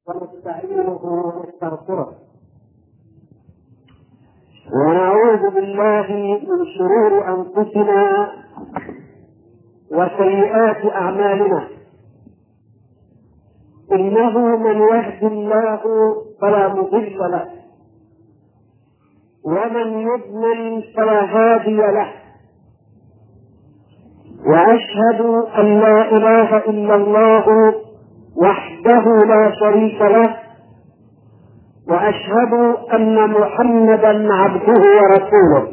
ونستعينه ونستغفره ونعوذ بالله من شرور أنفسنا وسيئات أعمالنا. إنه من يهد الله فلا مضل له ومن يضلل فلا هادي له، وأشهد أن لا إله إلا الله وحده لا شريك له، وأشهد أن محمدا عبده ورسوله.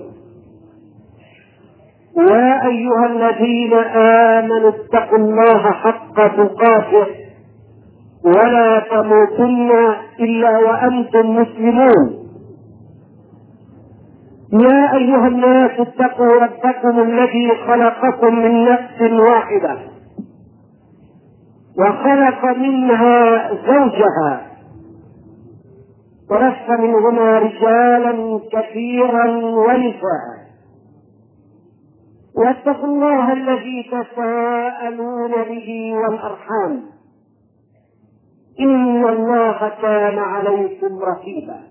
يا أيها الذين آمنوا اتقوا الله حق تقاته ولا تموتن إلا وأنتم مسلمون. يا أيها الناس اتقوا ربكم الذي خلقكم من نفس واحدة وخلق منها زوجها ورث منهما رجالا كثيرا ونساء، واتقوا الله الذي تساءلون به والأرحام إن الله كان عليكم رقيبا.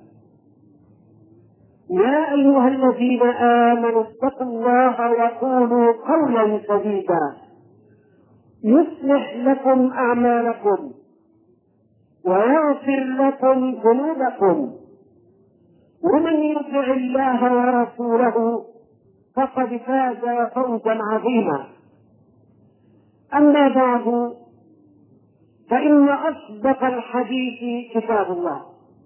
يا أيها الذين آمنوا اتقوا الله وقولوا قولا سديدا يصلح لكم أعمالكم ويغفر لكم ذنوبكم، ومن يطع الله ورسوله فقد فاز فوزا عظيما. أما بعد، فإن أصدق الحديث كتاب الله،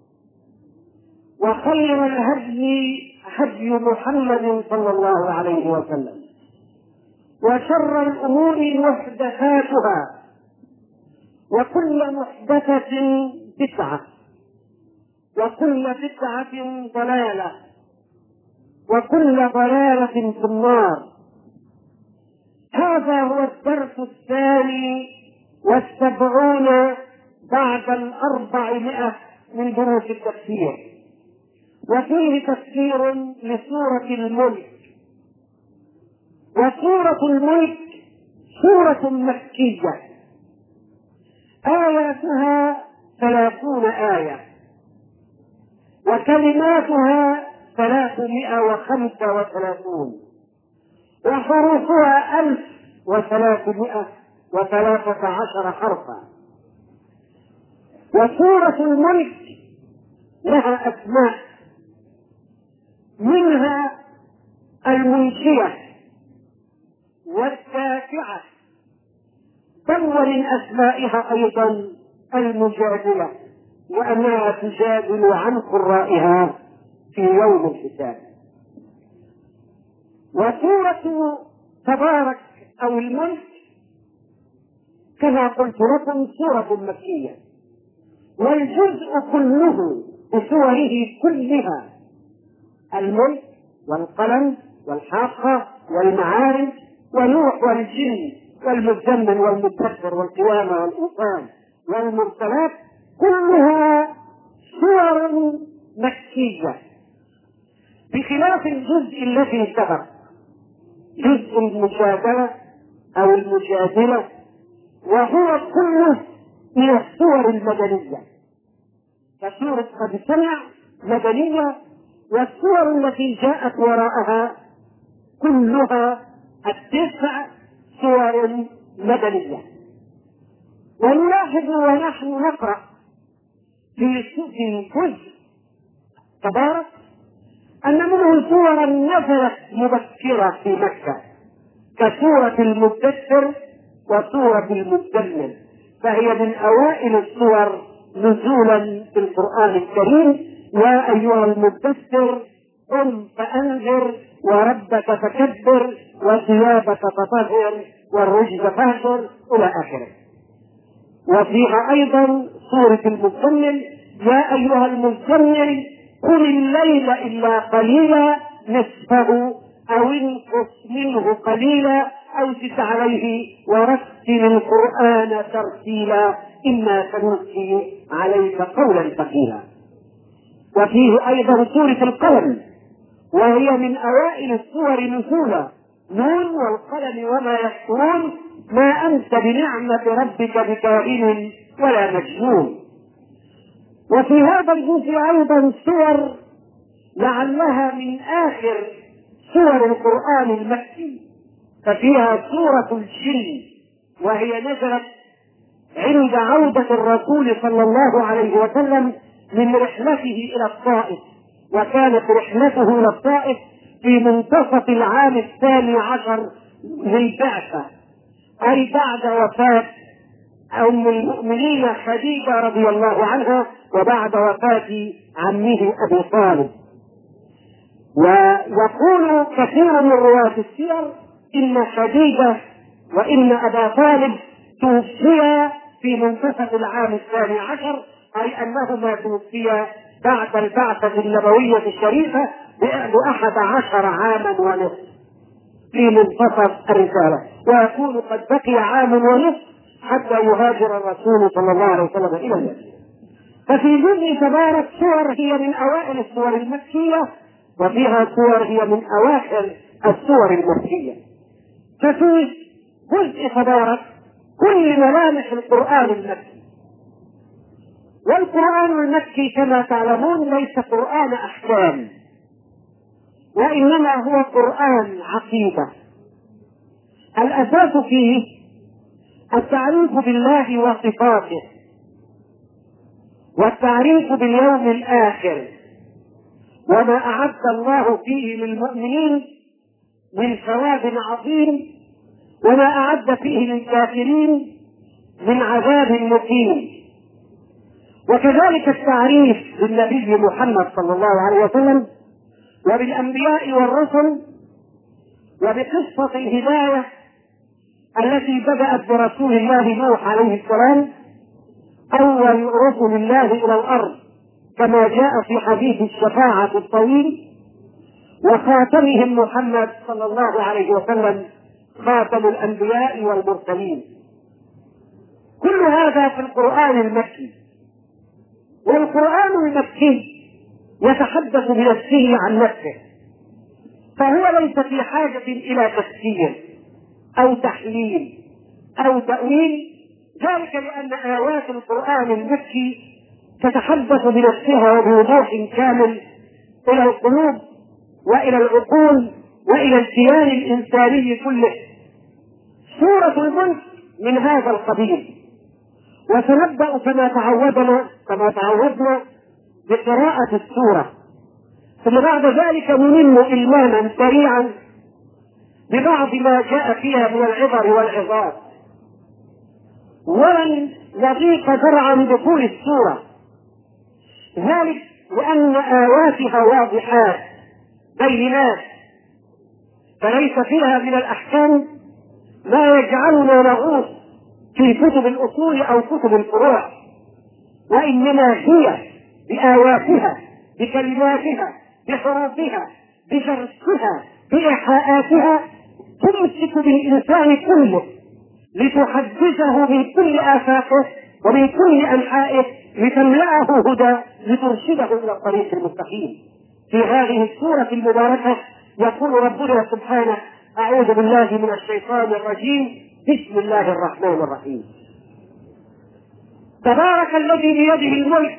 وخير الهدي هدي محمد صلى الله عليه وسلم، وشر الأمور محدثاتها، وكل محدثة بدعة، وكل بدعة ضلالة، وكل ضلالة في النار. هذا هو الدرس 72 بعد 400 من دروس التفسير، وفيه تفسير لسورة الملك. وسورة الملك سورة مكية، آياتها 30 آية، وكلماتها 335، وحروفها 1313 حرفا. وسورة الملك لها أسماء، منها المنشية والدافعة، بل ومن أسمائها أيضا المجادلة، وأنها تجادل عن قرائها في يوم الحساب. وسورة تبارك أو الملك كما قلت لكم سورة مكية، والجزء كله بسوره كلها الملك والقلم والحاقة والمعارج ونوح والجن والمزمل والمدثر والقيامة والإنسان والمرسلات، كلها سور مكية، بخلاف الجزء الذي سبق، جزء المجادلة أو المجادلة، وهو كله من السور المدنية، كسورة قد سمع مدنية، والسور التي جاءت وراءها كلها 9 سور مدنية. ونلاحظ ونحن نقرأ في جزء تبارك أن منه سورا نزلت مبكرة في مكة، كسورة المدثر وسورة المزمل، فهي من أوائل السور نزولا في القرآن الكريم. يا أيها المدثر قم فأنذر وربك فكبر وثيابك فطهر والرجز فاهجر إلى آخره. وفيها أيضا سورة المزمل، يا أيها المزمل قم الليل إلا قليلا نصفه أو انقص منه قليلا أو زد عليه ورتل القرآن ترتيلا إنا سنلقي عليك قولا ثقيلا. وفيه أيضا سورة القلم، وهي من أوائل السور نزولا، نون والقلم وما يسطرون ما أنت بنعمة ربك بكائن ولا مجنون. وفي هذا الجزء أيضا سور لعلها من آخر سور القرآن المكي، ففيها سورة الجن، وهي نزلت عند عودة الرسول صلى الله عليه وسلم من رحلته إلى الطائف، وكانت رحلته إلى الطائف في منتصف العام 12 للبعثة، أي بعد وفاة أم المؤمنين خديجة رضي الله عنها وبعد وفاة عمه أبي طالب. ويقول كثير من رواة السير إن خديجة وإن أبا طالب توفيا في منتصف العام 12، أي أنهما توفيا بعد البعثة النبوية الشريفة ب11 عاما ونصف في منتصف الرسالة، ويكون قد بقي عام ونصف حتى يهاجر الرسول صلى الله عليه وسلم إلى المدينة. ففي جزء تبارك سور هي من أوائل السور المكية، وفيها سور هي من أواخر السور المكية. ففي جزء تبارك كل ملامح القرآن المكي. والقرآن المكي كما تعلمون ليس قرآن أحكام، وإنما هو قرآن عقيدة. الأساس فيه التعريف بالله وصفاته، والتعريف باليوم الآخر، وما أعد الله فيه للمؤمنين من ثواب عظيم، وما أعد فيه للكافرين من عذاب مقيم. وكذلك التعريف بالنبي محمد صلى الله عليه وسلم وبالأنبياء والرسل، وبقصة الهداية التي بدأت برسول الله نوح عليه السلام أول رسل الله إلى الأرض كما جاء في حديث الشفاعة الطويل، وخاتمهم محمد صلى الله عليه وسلم خاتم الأنبياء والمرسلين. كل هذا في القرآن المكي. والقرآن المكي يتحدث بنفسه عن نفسه، فهو ليس في حاجة إلى تفسير أو تحليل أو تأويل، ذلك لأن آيات القرآن المكي تتحدث بنفسها وبوضوح كامل إلى القلوب وإلى العقول وإلى الكيان الإنساني كله. سورة الملك من هذا القبيل. وسنبدأ كما تعودنا بقراءة السورة، ثم بعد ذلك نلم إلماما سريعا ببعض ما جاء فيها من العبر والعظات، ولن يضيق ذرعا بدخول السورة، ذلك لأن آياتها واضحات بينات، فليس فيها من الأحكام ما يجعلنا نغوص في كتب الأصول أو كتب الفروع، وإنما هي بآياتها بكلماتها بحروفها بشرحها بإيحاءاتها تمسك بالإنسان كله لتحدثه من كل آفاقه ومن كل أنحائه، لتملأه هدى لترشده إلى الطريق المستقيم. في هذه السورة المباركة يقول ربنا سبحانه: أعوذ بالله من الشيطان الرجيم، بسم الله الرحمن الرحيم. تبارك الذي بيده الملك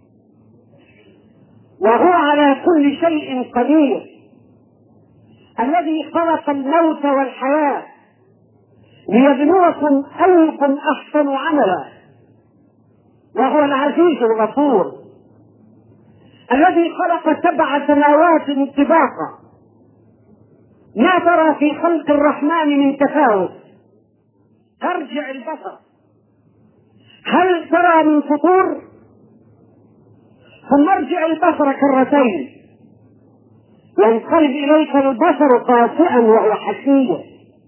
وهو على كل شيء قدير، الذي خلق الموت والحياة ليبلوكم أيكم أحسن عملا، وهو العزيز الغفور، الذي خلق 7 سماوات طباقا ما ترى في خلق الرحمن من تفاوت، ترجع البصر هل ترى من فطور، ثم ارجع البصر كرتين ينقلب إليك البصر خاسئا وهو حسير.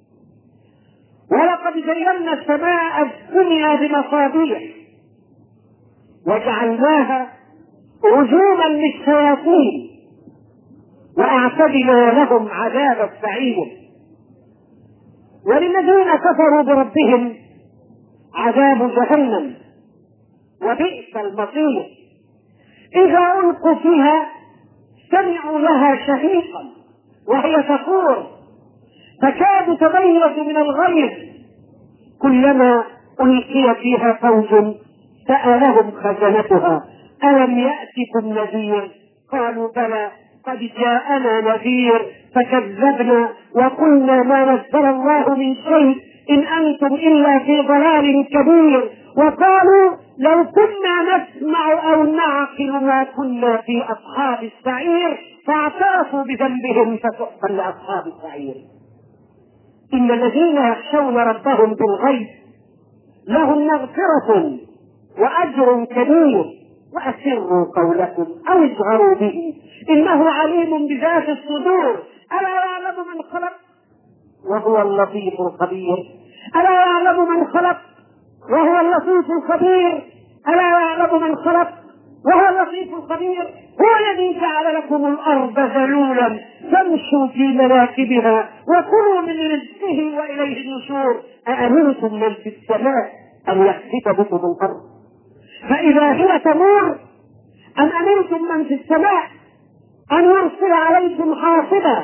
ولقد زينا السماء الدنيا بمصابيح وجعلناها رجوما للشياطين وأعتدنا لهم عذاب السعير. وللذين كفروا بربهم عذاب جهنم وبئس المصير. إذا ألقوا فيها سمعوا لها شهيقا وهي تفور تكاد تميز من الغيظ، كلما ألقي فيها فوج سألهم خزنتها ألم يأتكم نذير؟ قالوا بلى قد جاءنا نذير فكذبنا وقلنا ما نزل الله من شيء إن أنتم إلا في ضلال كبير. وقالوا لو كنا نسمع أو نعقل ما كنا في أصحاب السعير فاعترفوا بذنبهم فسحقا لأصحاب السعير. إن الذين يخشون ربهم بالغيب لهم مغفرة وأجر كبير. وأسروا قولكم أو اجهروا به إنه عليم بذات الصدور. ألا يعلم من خلق وهو اللطيف الخبير؟ ألا يعلم من خلق وهو اللطيف الخبير؟ ألا يعلم من خلق وهو اللطيف الخبير؟ هو الذي جعل لكم الأرض ذلولا فامشوا في مناكبها وكلوا من رزقه وإليه النشور. أأمنتم من في السماء أن يخسف بكم الأرض فإذا هي تمور أم أمنتم من في السماء أن يرسل عليكم حاصبا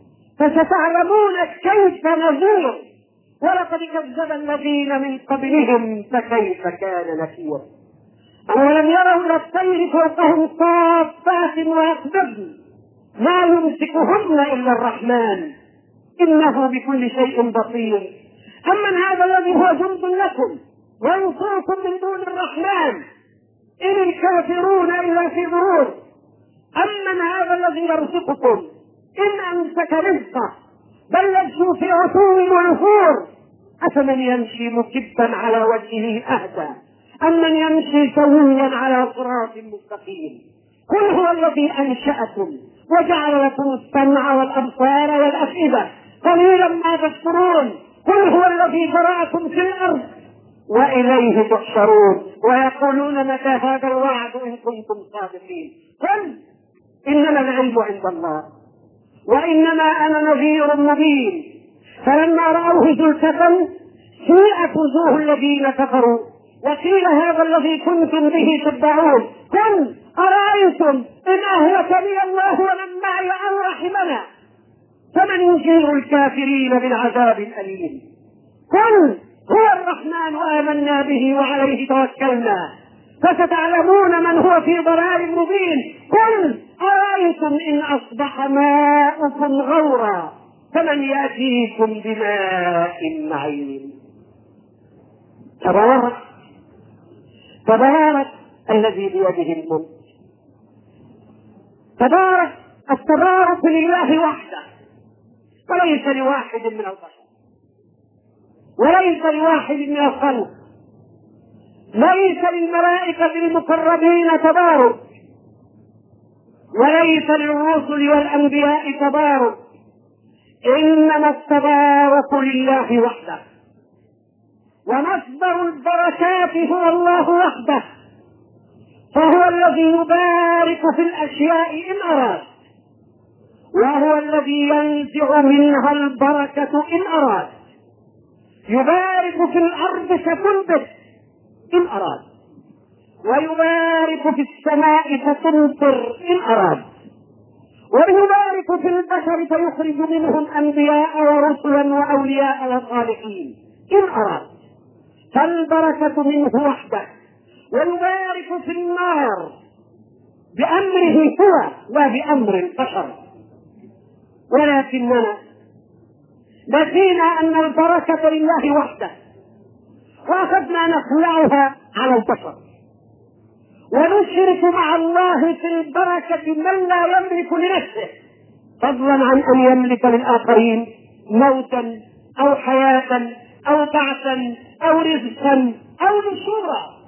فستعلمون كيف نذير. ولقد كذب الذين من قبلهم فكيف كان نكير. أولم يروا إلى الطير فوقهم صافات ويقبضن ما يمسكهن إلا الرحمن إنه بكل شيء بصير. أمن هذا الذي هو جند لكم وينصركم من دون الرحمن إن الكافرون إلا في غرور. أمن هذا الذي يرزقكم إن أمسك رزقه بل لجوا في عتو ونفور. أفمن يمشي مكبا على وجهه أهدى أمن يمشي سويا على صراط مستقيم. قل هو الذي أنشأكم وجعل لكم السمع والأبصار والأفئدة قليلا ما تشكرون. قل هو الذي ذرأكم في الأرض وإليه تحشرون. ويقولون متى هذا الوعد إن كنتم صادقين. قل إنما العلم عند الله وإنما أنا نذير مبين. فلما رأوه زلفة سيئت وجوه الذين كفروا وقيل هذا الذي كنتم به تدعون. قل أرأيتم إن أهلكني الله ومن معي أو رحمنا فمن يجير الكافرين من عذاب أليم. قل هو الرحمن آمنا به وعليه توكلنا فستعلمون من هو في ضلال مبين. قل أرأيتم إن أصبح ماؤكم غورا فمن يأتيكم بماء معين. تبارك الذي بيده الملك. تبارك التبارك لله وحده وليس لواحد من البشر وليس لواحد من الخلق. ليس للملائكة المقربين تبارك وليس للرسل والأنبياء تبارك. إنما التبارك لله وحده. ومصدر البركات هو الله وحده فهو الذي يبارك في الأشياء إن أراد وهو الذي ينزع منها البركة إن أراد. يبارك في الأرض فتنبت إن أراد ويبارك في السماء فتمطر إن أراد ويبارك في البشر فيخرج منهم أنبياء ورسلا وأولياء وصالحين إن أراد. فالبركة منه وحده. ويبارك في النار بأمره هو لا بأمر البشر. ولكننا نسينا أن البركة لله وحده وأخذنا نخلعها على البشر ونشرك مع الله في البركة من لا يملك لنفسه فضلا عن أن يملك للآخرين موتا أو حياة أو بعثا أو رزقا أو نشورا.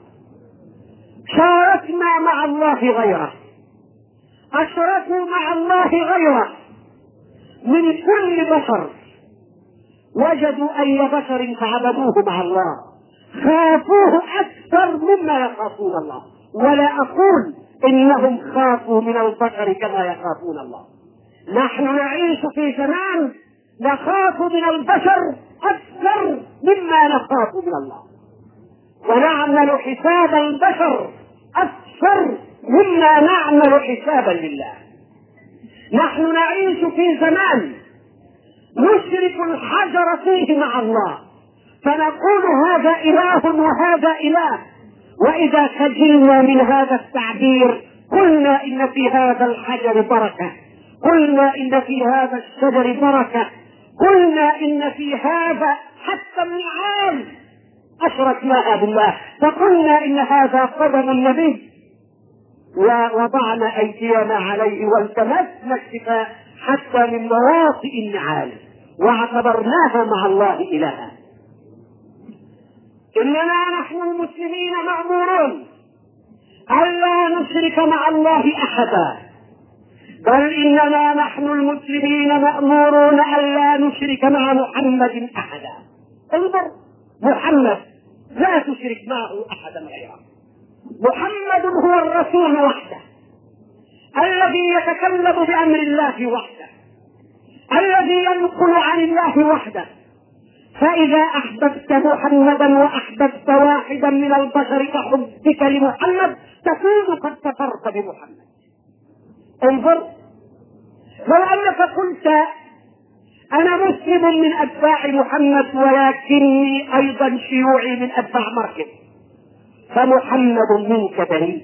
شاركنا مع الله غيره. أشركوا مع الله غيره من كل بشر. وجدوا أي بشر فعبدوه مع الله خافوه أكثر مما يخافون الله. ولا أقول إنهم خافوا من البشر كما يخافون الله. نحن نعيش في زمان نخاف من البشر أكثر مما نخاف من الله ونعمل حساب البشر أكثر مما نعمل حسابا لله. نحن نعيش في زمان نشرك الحجر فيه مع الله فنقول هذا إله وهذا إله وإذا خجلنا من هذا التعبير قلنا إن في هذا الحجر بركة، قلنا إن في هذا الشجر بركة، قلنا إن في هذا حتى النعام أشركناها بالله، فقلنا إن هذا قدم النبي ووضعنا أيدينا عليه والتمسنا الشفاء حتى من مواطئ النعال واعتبرناها مع الله إلها. إننا نحن المسلمين مأمورون ألا نشرك مع الله أحدا، بل إننا نحن المسلمين مأمورون ألا نشرك مع محمد أحدا. انظر، محمد لا تشرك معه أحدا غيره. محمد هو الرسول وحده الذي يتكلم بأمر الله وحده، الذي ينقل عن الله وحده. فإذا أحببت محمدا وأحببت واحدا من البشر كحبك لمحمد تكون قد كفرت بمحمد. انظر، لو أنك قلت أنا مسلم من أتباع محمد ولكني أيضا شيوعي من أتباع مركب، فمحمد منك بريء،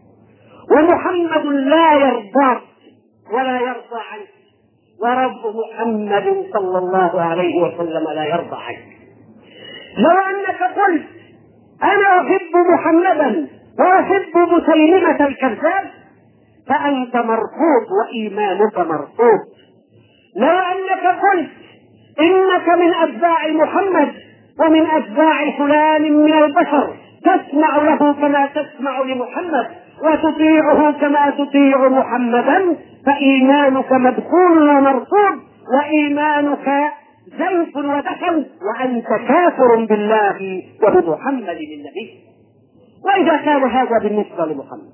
ومحمد لا يرضى ولا يرضى عنك، ورب محمد صلى الله عليه وسلم لا يرضى عنك. لو أنك قلت أنا أحب محمدا وأحب مسيلمة الكذاب فأنت مرفوض وإيمانك مرفوض. لو أنك قلت إنك من أتباع محمد ومن أتباع فلان من البشر تسمع له كما تسمع لمحمد وتطيعه كما تطيع محمدا فإيمانك مدخول ومرفوض، وإيمانك زيف ودخل، وأنت كافر بالله وبمحمد النبي. وإذا كان هذا بالنسبة لمحمد،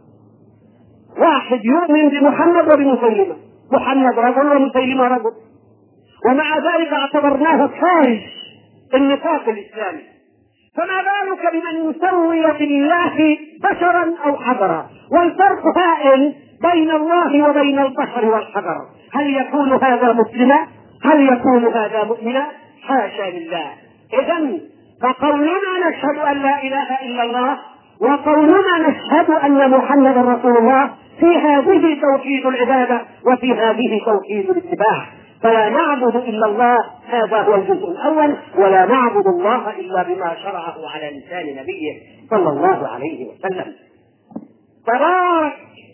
واحد يؤمن بمحمد وبمسيلمة، محمد رجل ومسيلمة رجل، ومع ذلك اعتبرناه خارج النطاق الإسلامي، فما بالك بمن يسوي بالله بشرا أو حجرا؟ والفرق هائل بين الله وبين البشر والحجر. هل يكون هذا مسلما؟ هل يكون هذا مؤمنا؟ حاشا لله. إذن فقولنا نشهد أن لا إله إلا الله وقولنا نشهد أن محمد رسول الله في هذه توحيد العبادة وفي هذه توحيد الاتباع. فلا نعبد إلا الله، هذا هو الجزء الأول، ولا نعبد الله إلا بما شرعه على لسان نبيه صلى الله عليه وسلم. تبارك،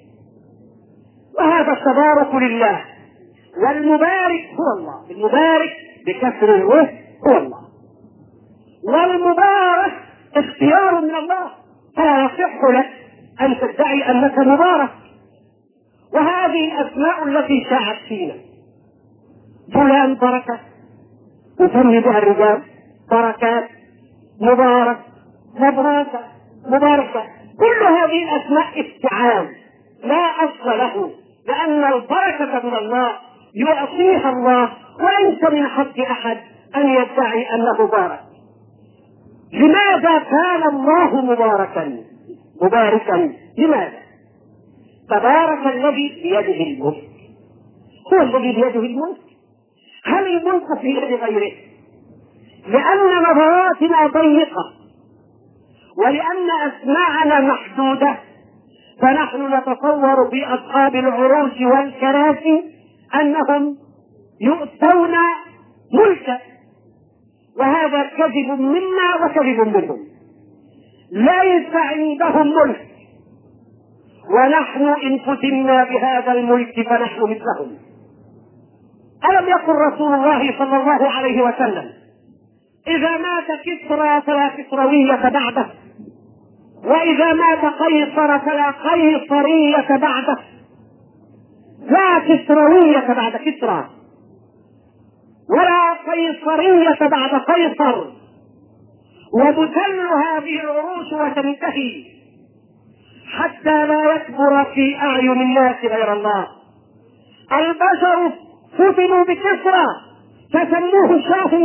وهذا التبارك لله، والمبارك هو الله، المبارك بكسر الوه هو الله، والمبارك اختيار من الله، فلا يصح لك أن تدعي أنك مبارك. وهذه الأسماء التي شاعت فينا، فلان بركة يسمي بها الرجال، بركات، مبارك، مبروكة، مباركة، كل هذه الأسماء استعان لا أصل له، لأن البركة من الله يعطيها الله، وليس من حق أحد أن يدعي أنه بارك. لماذا كان الله مباركا؟ لماذا؟ تبارك الذي بيده الملك، هو الذي بيده الملك. هل الملك في يد غيره؟ لأن نظراتنا ضيقة ولأن أسماعنا محدودة، فنحن نتصور في أصحاب العروش والكراسي أنهم يؤتون ملكا، وهذا كذب منا وكذب منهم. ليس عندهم ملك، ونحن إن فتنا بهذا الملك فنحن مثلهم. ألم يقل رسول الله صلى الله عليه وسلم إذا مات كسرى فلا كسروية بعده، وإذا مات قيصر فلا قيصرية بعده؟ لا كسروية بعد كسرى ولا قيصرية بعد قيصر، وتسل هذه العروش وتنتهي حتى لا يكبر في أعين الناس غير الله. البشر فتنوا بكسرى فسموه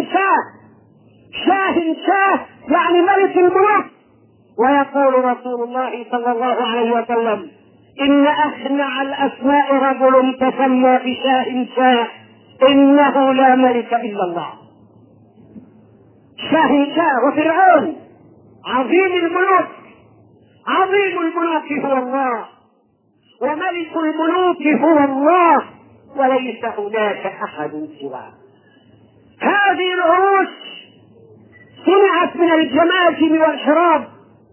شاه يعني ملك الملوك، ويقول رسول الله صلى الله عليه وسلم إن أخنع الأسماء رجل تسمى بشاه إنه لا ملك إلا الله. شاه، وفرعون عظيم الملوك عظيم الملوك هو الله، وملك الملوك هو الله، وليس هناك أحد سواه. هذه العروش صنعت من الجماجم والحراب،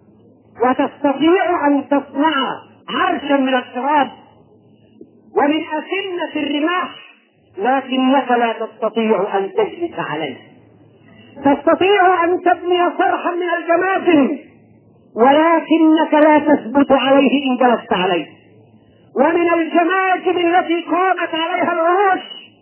وتستطيع أن تصنع عرشا من الحراب ومن أسنة الرماح، لكنك لا تستطيع أن تجلس عليه. تستطيع أن تبني صرحا من الجماجم، ولكنك لا تثبت عليه إن جلست عليه. ومن الجماجم التي قامت عليها العروش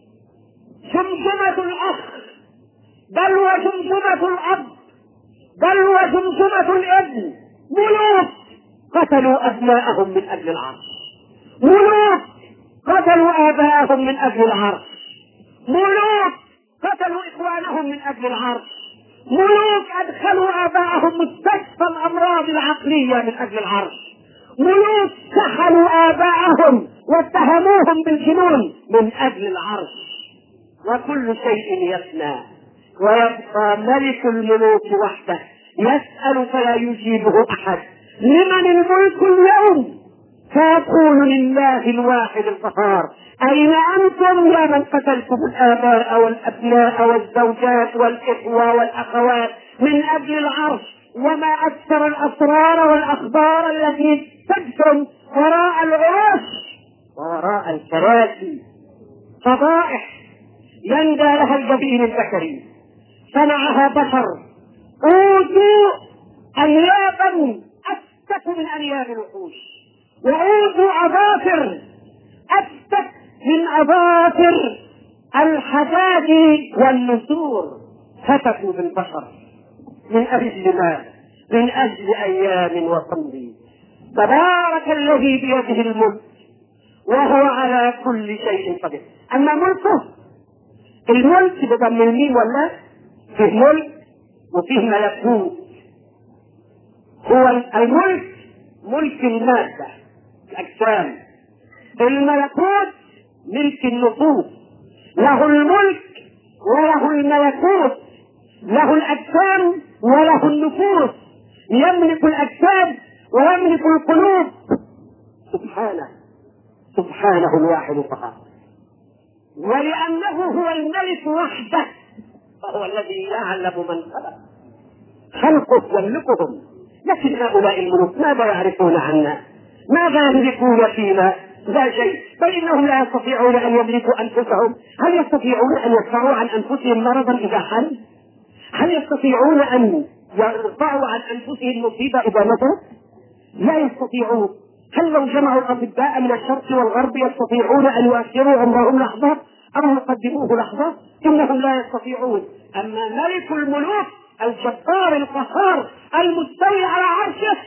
جمجمة الأخ، بل وجمجمة الأب، بل وجمجمة الابن. ملوك قتلوا أبناءهم من أجل العرش، ملوك قتلوا آباءهم من أجل العرش، ملوك قتلوا إخوانهم من أجل العرش، ملوك أدخلوا آباءهم مستشفى الأمراض العقلية من أجل العرش، ملوك سحلوا آباءهم واتهموهم بالجنون من أجل العرش. وكل شيء يفنى، ويبقى ملك الملوك وحده يسأل فلا يجيبه أحد: لمن الملك اليوم؟ فيقول: لله الواحد القهار. أين أنتم يا من قتلتم الآباء والأبناء والزوجات والإخوة والأخوات من أجل العرش؟ وما أكثر الأسرار والأخبار التي تدفن وراء العرش ووراء الكراسي. فضائح يندى لها الجبين البشري، صنعها بشر أوذوا أنيابا أفتك من أنياب الوحوش، وأوذوا أظافر أفتك من أظافر الحداد والنسور. فتكوا بالبشر من أجل ماذا؟ من أجل أيام وصمد. تبارك الذي بيده الملك وهو على كل شيء قدير. أما ملكه، الملك بضم الميم ولا فيه ملك وفيه ملكوت. هو الملك ملك المادة الأجسام، الملكوت ملك النفوس. له الملك وله الملكوت، له الأجسام وله النفوس، يملك الأجساد ويملك القلوب. سبحانه، سبحانه الواحد القهار. ولأنه هو الملك وحده فهو الذي يعلم من خلقه يملكهم. لكن هؤلاء الملوك ماذا يعرفون عنا؟ ماذا يملكون فينا؟ لا شيء، بل إنهم لا يستطيعون أن يملكوا أنفسهم. هل يستطيعون أن يدفعوا عن أنفسهم مرضا إذا حل؟ هل يستطيعون أن يرفعوا عن أنفسهم مصيبة إذا ماتوا؟ لا يستطيعون. هل لو جمعوا الأطباء من الشرق والغرب يستطيعون أن يؤخروا عمرهم لحظة أو يقدموه لحظة؟ إنهم لا يستطيعون. أما ملك الملوك الجبار القهار المستوي على عرشه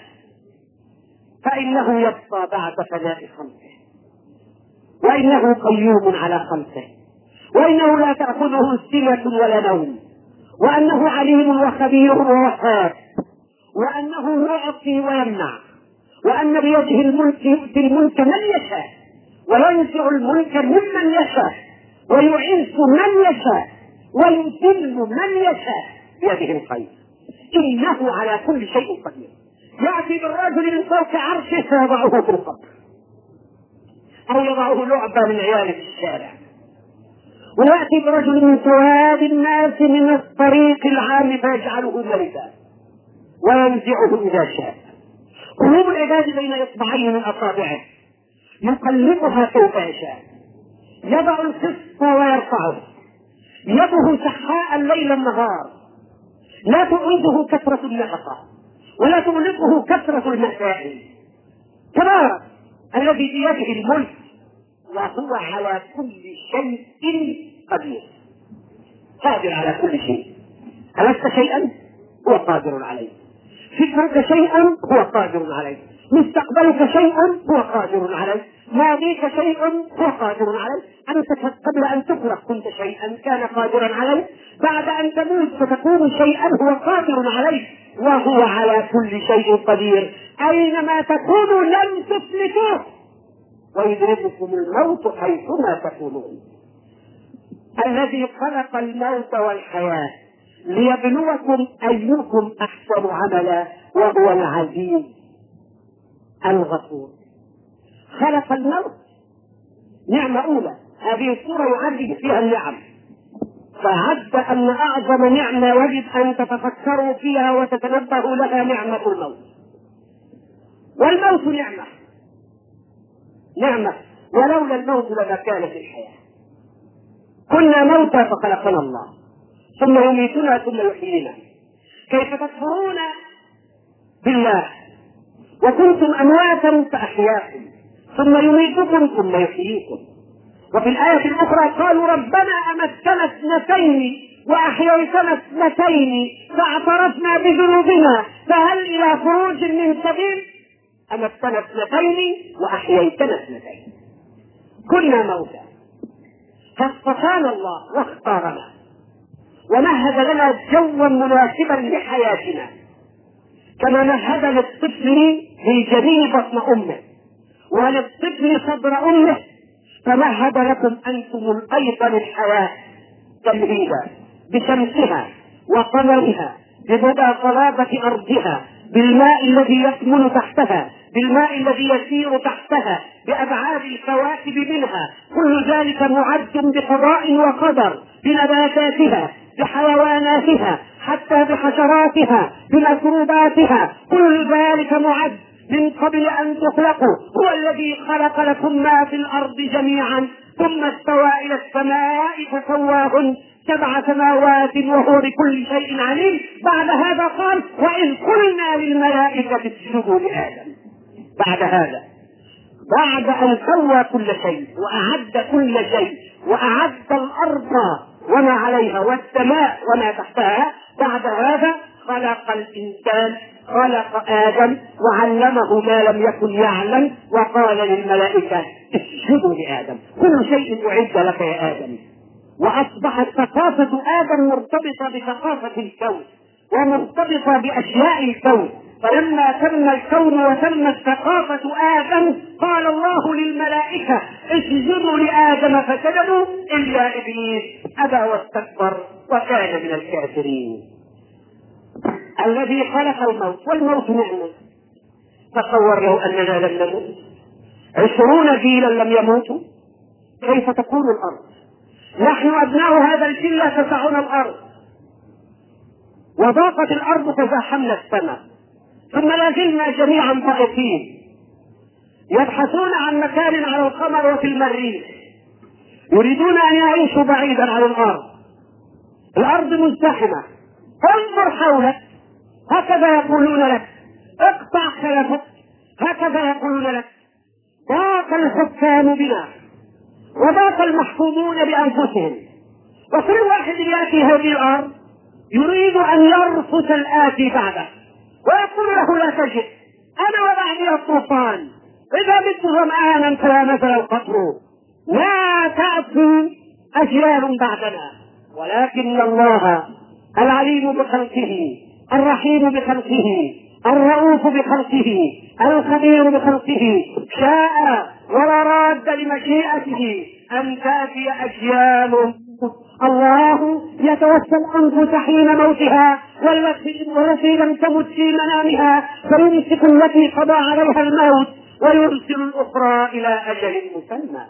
فإنه يبقى بعد فناء خلقه، وإنه قيوم على خلقه، وإنه لا تأخذه سنة ولا نوم، وأنه عليم وخبير ووهاب، وأنه يعطي ويمنع، وأن بيده الملك يؤتي الملك من يشاء وينزع الملك ممن يشاء ويعز من يشاء ويذل من يشاء بيده الخير، إنه على كل شيء قدير. يأتي بالرجل من فوق عرشه فيضعه في القبر أو يضعه لعبة من عياله في الشارع، ويأتي برجل من سواد الناس من الطريق العام فيجعله ملكا وينزعه إذا شاء. قلوب العباد بين إصبعين من أصابعه يقلبها كيف يشاء، يضع القسط ويرفعه، يده سحاء الليل النهار، لا تؤيده كثرة النفقة ولا تغلقه كثرة المسائل. تبارك الذي بيده الملك وهو على كل شيء قدير، قادر على كل شيء. ألست شيئا هو قادر عليه، فكرك شيئا هو قادر عليه، مستقبلك شيئا هو قادر عليه، ماضيك شيئا هو قادر عليه. أنت قبل أن تخلق كنت شيئا كان قادرا عليه، بعد أن تموت ستكون شيئا هو قادر عليه، وهو على كل شيء قدير. أينما تكونوا لن تفلتوه ويدرككم الموت حيثما تكونون. الذي خلق الموت والحياة ليبلوكم أيكم أحسن عملا وهو العزيز الغفور. خلق الموت نعمة أولى، هذه السورة يعدد فيها النعم، فعد أن أعظم نعمة يجب أن تتفكروا فيها وتتنبهوا لها نعمة الموت. والموت نعمة، ولولا الموت لما كانت الحياة. كنا موتى فخلقنا الله، ثم يميتنا ثم يحيينا. كيف تكفرون بالله وكنتم أمواتا فأحياكم ثم يميتكم ثم يحييكم. وفي الآية الأخرى قالوا ربنا أمتنا اثنتين وأحييتنا اثنتين فاعترفنا بذنوبنا فهل إلى خروج من سبيل. أمتنا اثنتين وأحييتنا اثنتين. كنا موتى فاصطفانا الله واختارنا ومهد لنا جوا مناسبا لحياتنا، كما مهد للطفل في جبين بطن أمه وللطفل صدر أمه، فمهد لكم أنتم أيضا الحياة تمهيدا بشمسها وقمرها بمدى صلابة أرضها، بالماء الذي يكمن تحتها، بالماء الذي يسير تحتها، بأبعاد الكواكب منها. كل ذلك معد بقضاء وقدر، بنباتاتها، بحيواناتها، حتى بحشراتها، بميكروباتها، كل ذلك معد من قبل أن تخلقوا. هو الذي خلق لكم ما في الأرض جميعا ثم استوى إلى السماء فسواهن 7 سماوات وهو بكل شيء عليم. بعد هذا قال وإذ قلنا للملائكة اسجدوا لآدم. بعد هذا، بعد أن سوى كل شيء وأعد كل شيء وأعد الأرض وما عليها والسماء وما تحتها، بعد هذا خلق الإنسان، خلق آدم وعلمه ما لم يكن يعلم وقال للملائكة اسجدوا لآدم. كل شيء أعد لك يا آدم. وأصبحت ثقافة آدم مرتبطة بثقافة الكون ومرتبطة بأشياء الكون. فلما تم الكون وتمت ثقافة آدم قال الله للملائكة اسجدوا لآدم فسجدوا إلا إبليس أبى واستكبر وكان من الكافرين. الذي خلق الموت، والموت نعمة. تصور لو أننا لم نموت 20 جيلا لم يموتوا، كيف تكون الأرض؟ نحن أبناء هذا الجيل تسعنا الأرض، وضاقت الأرض تزاحمنا السماء، ثم لا زلنا جميعا ضائقين يبحثون عن مكان على القمر وفي المريخ، يريدون أن يعيشوا بعيدا عن الأرض. الأرض مزدحمة، انظر حولك، هكذا يقولون لك اقطع خلفك، هكذا يقولون لك. ضاق الحكام بنا وضاق المحكومون بأنفسهم، وكل واحد يأتي هذه الأرض يريد أن يرفث الآتي بعده ويقول له لا تجد أنا وبعدي الطوفان، إذا مت ظمآنا فلا مثل القطر، لا تأتي أجيال بعدنا. ولكن الله العليم بخلقه، الرحيم بخلقه، الرؤوف بخلقه، الخبير بخلقه شاء وراد لمشيئته أن تأتي أجيال. الله يتوفى الأنفس حين موتها والتي لم تمت في منامها فيمسك التي قضى عليها الموت ويرسل الأخرى إلى أجل مسمى.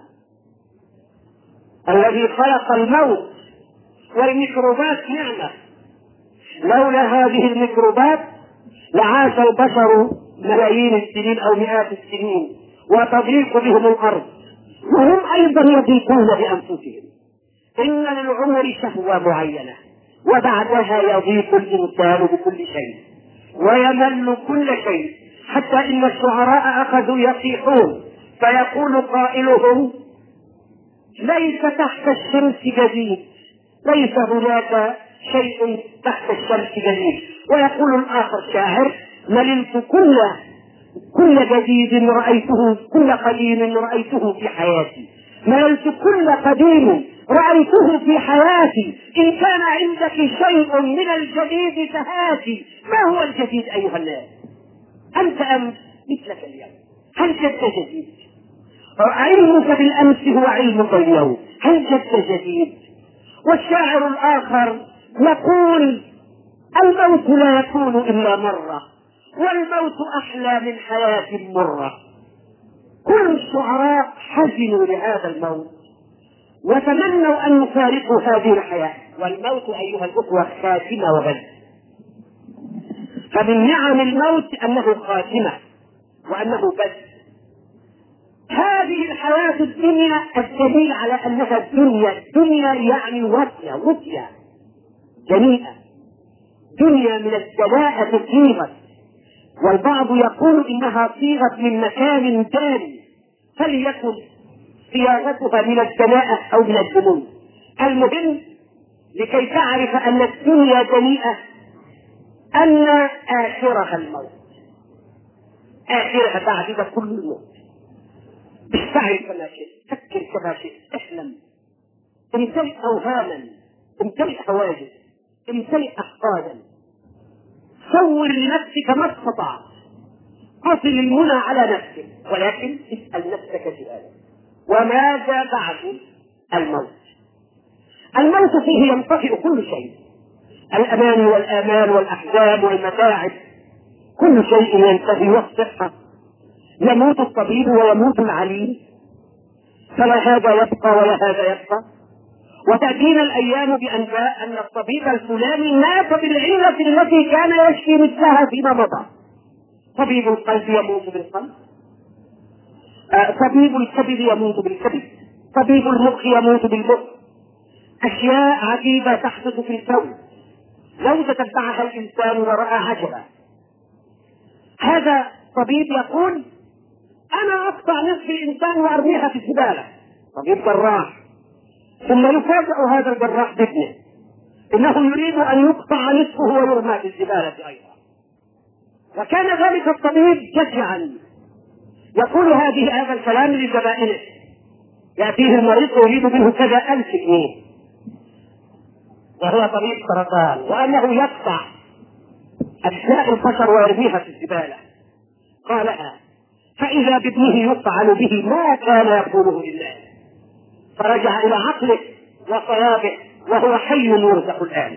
الذي خلق الموت والميكروبات نعمة، لولا هذه الميكروبات لعاش البشر ملايين السنين أو مئات السنين وتضيق بهم الأرض، وهم أيضا يضيقون بأنفسهم. إن للعمر شهوة معينة وبعدها يضيق الإنسان بكل شيء ويمل كل شيء، حتى إن الشعراء أخذوا يصيحون فيقول قائلهم ليس تحت الشمس جديد، ليس هناك شيء تحت الشمس جديد. ويقول الآخر شاعر مللت كل جديد رأيته، كل قديم رأيته في حياتي، مللت كل قديم رأيته في حياتي، إن كان عندك شيء من الجديد فهاتي. ما هو الجديد أيها الناس؟ أنت أمس مثلك اليوم، هل جد جديد؟ علمك بالأمس هو علمك اليوم، هل جد جديد؟ والشاعر الآخر يقول الموت لا يكون إلا مرة، والموت أحلى من حياة مرة. كل الشعراء حزنوا لهذا الموت وتمنوا أن يفارقوا هذه الحياة، والموت أيها الأخوة خاتمة وبدء. فمن نعم الموت أنه خاتمة وأنه بدء. هذه الحياة الدنيا الدليل على أنها الدنيا يعني وفية جميلة، دنيا من الدناءة صيغت، والبعض يقول إنها صيغت من مكان ثاني، فليكن صياغتها من الدناءة أو من الدنو. المهم لكي تعرف أن الدنيا دنيئة أن آخرها الموت، آخرها بعد كل الموت. استعر كما شئت، فكر كما شئت، احلم، امتلئ أوهاما، امتلئ حواجز، امتلئ أحقادا، صور لنفسك ما استطعت، قصل المنى على نفسك، ولكن اسأل نفسك سؤالا: وماذا بعد الموت؟ الموت فيه ينطفئ كل شيء، الأمان والآمال والأحزان والمتاعب، كل شيء ينتهي، والصحة يموت الطبيب ويموت العليم، فلا هذا يبقى ولا هذا يبقى. وتأتينا الأيام بأنباء أن الطبيب الفلاني مات بالعلة التي كان يشفي مثلها فيما مضى. طبيب القلب يموت بالقلب، طبيب الكبد يموت بالكبد، طبيب المخ يموت بالمخ. أشياء عجيبة تحدث في الكون لو تتبعها الإنسان ورأى عجبا. هذا طبيب يقول: أنا أقطع نصف الإنسان وأرميها في الزبالة، طبيب جراح، ثم يفاجأ هذا الجراح بابنه إنه يريد أن يقطع نصفه ويرمى في الزبالة أيضا. وكان ذلك الطبيب جشعا يقول هذا الكلام لزبائنه، يأتيه المريض ويريد منه كذا 1000 جنيه، وهو طبيب سرطان، وأنه يقطع أجزاء البشر ويرميها في الزبالة. قالها فإذا بابنه يفعل به ما كان يقوله لله، فرجع إلى عقله وصوابه وهو حي يرزق الآن.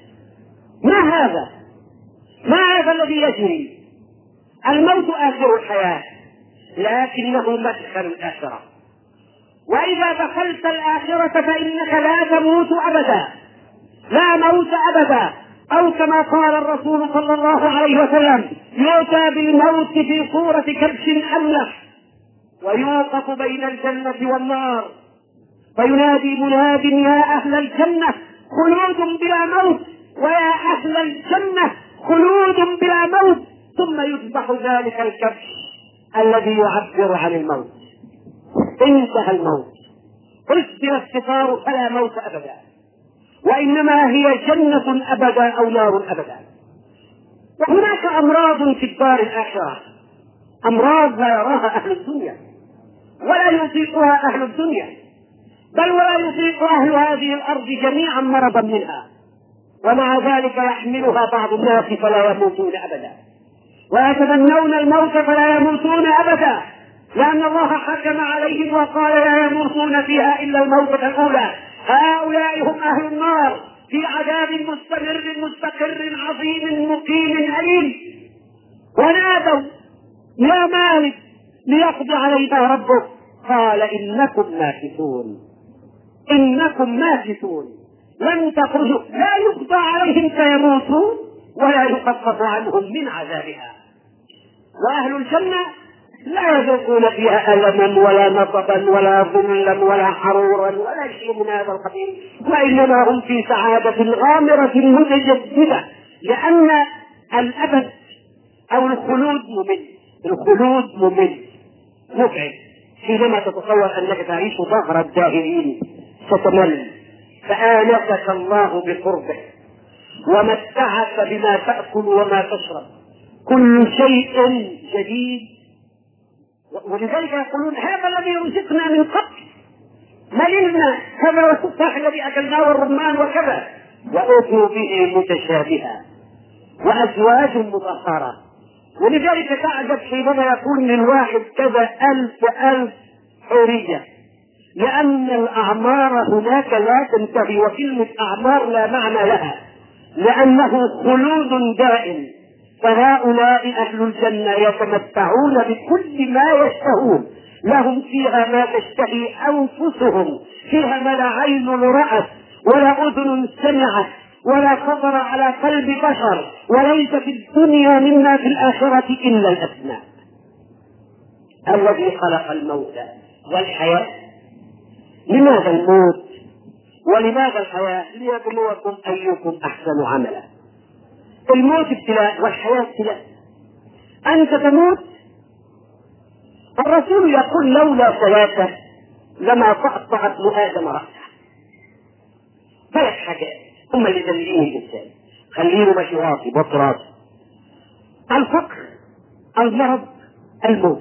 ما هذا الذي يجري؟ الموت آخر الحياة، لكنه مدخل الآخرة. وإذا دخلت الآخرة فإنك لا تموت أبدا، لا موت أبدا، أو كما قال الرسول صلى الله عليه وسلم: يؤتى بالموت في صورة كبش أملح ويوقف بين الجنة والنار فينادي مناد: يا أهل الجنة خلود بلا موت، ويا أهل الجنة خلود بلا موت، ثم يذبح ذلك الكبش الذي يعبر عن الموت. انتهى الموت، أسدر الستار فلا موت أبدا، وإنما هي جنة أبدا أو نار أبدا. وهناك أمراض في الدار الآخرة، أمراض لا يراها أهل الدنيا ولا يطيقها أهل الدنيا، بل ولا يطيق أهل هذه الأرض جميعا مرضا منها، ومع ذلك يحملها بعض الناس فلا يموتون أبدا، ويتمنون الموت فلا يموتون أبدا، لأن الله حكم عليهم وقال: لا يموتون فيها إلا الموتة الأولى. هؤلاء هم أهل النار في عذاب مستقر عظيم مقيم أليم. ونادوا: يا مالك ليقضي علينا ربك، قال: إنكم ماكثون لن تخرجوا، لا يقضى عليهم فيموتوا ولا يخفف عنهم من عذابها. وأهل الجنة لا يذوقون فيها ألما ولا نصبا ولا ظلا ولا حرورا ولا شيء من هذا القبيل، وإنما هم في سعادة غامرة متجددة، لأن الأبد أو الخلود ممل متعب. حينما تتصور أنك تعيش ظهر الداهرين ستمل، فآنسك الله بقربه ومتعك بما تأكل وما تشرب، كل شيء جديد. ولذلك يقولون: هذا الذي رزقنا من قبل، مللنا، هذا التفاح الذي أكلناه والرمان وكذا. وأتوا به متشابها وأزواج مطهرة. ولذلك تعجب حينما يكون للواحد كذا 1000 حورية، لأن الأعمار هناك لا تنتهي، وكلمة أعمار لا معنى لها، لأنه خلود دائم. فهؤلاء أهل الجنة يتمتعون بكل ما يشتهون، لهم فيها ما تشتهي أنفسهم، فيها ما لا عين رأت ولا أذن سمعت ولا خطر على قلب بشر، وليس في الدنيا مما في الآخرة إلا الأسماء. الذي خلق الموت والحياة. لماذا الموت ولماذا الحياة؟ ليبلوكم أيكم أحسن عملا. الموت ابتلاء والحياة ابتلاء. أنت تموت. الرسول يقول لولا ثلاثة لما قطع ابن آدم رأسه. ثلاث حاجات هم اللي دليلين الإنسان خليه ماشي واطي بطل راسه: الفقر، المرض، الموت.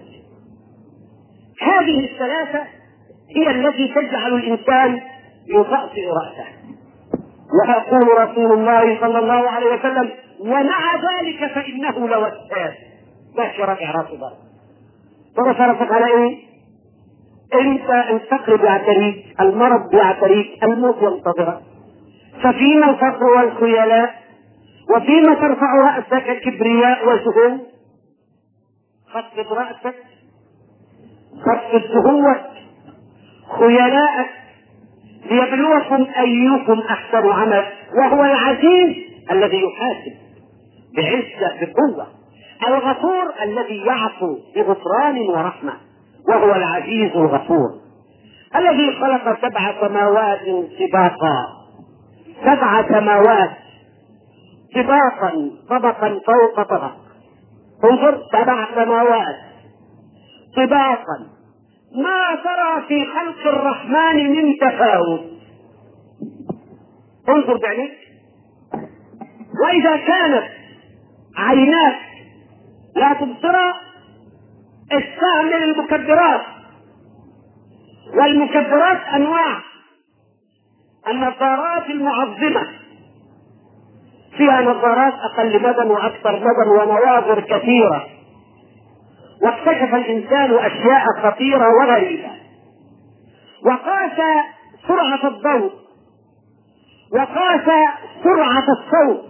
هذه الثلاثة هي التي تجعل الإنسان يطأطئ رأسه. ويقول رسول الله صلى الله عليه وسلم: ومع ذلك فإنه لوسواس. ماشي راجع راسه بره. ترى فرصك على ايه؟ انت الفقر بيعتريك، المرض بيعتريك، الموت ينتظرك. ففيما الفقر والخيلاء، وفيما ترفع رأسك الكبرياء والسهول. خفض رأسك، خفض سهولك، خيلاءك، ليبلوكم أيكم أحسن عملا. وهو العزيز الذي يحاسب بعزة بقوة، الغفور الذي يعفو بغفران ورحمة، وهو العزيز الغفور الذي خلق 7 سماوات سباقا، 7 سماوات سباقا طبقا فوق طبق. انظر، 7 سماوات سباقا، ما ترى في خلق الرحمن من تفاوت. انظر بعينيك. واذا كانت عيناك لا تبصر استعمل المكبرات، والمكبرات انواع. النظارات المعظمة فيها نظارات اقل مدى واكثر مدى ونواظر كثيرة، واكتشف الانسان اشياء خطيرة وغريبة، وقاس سرعة الضوء، وقاس سرعة الصوت،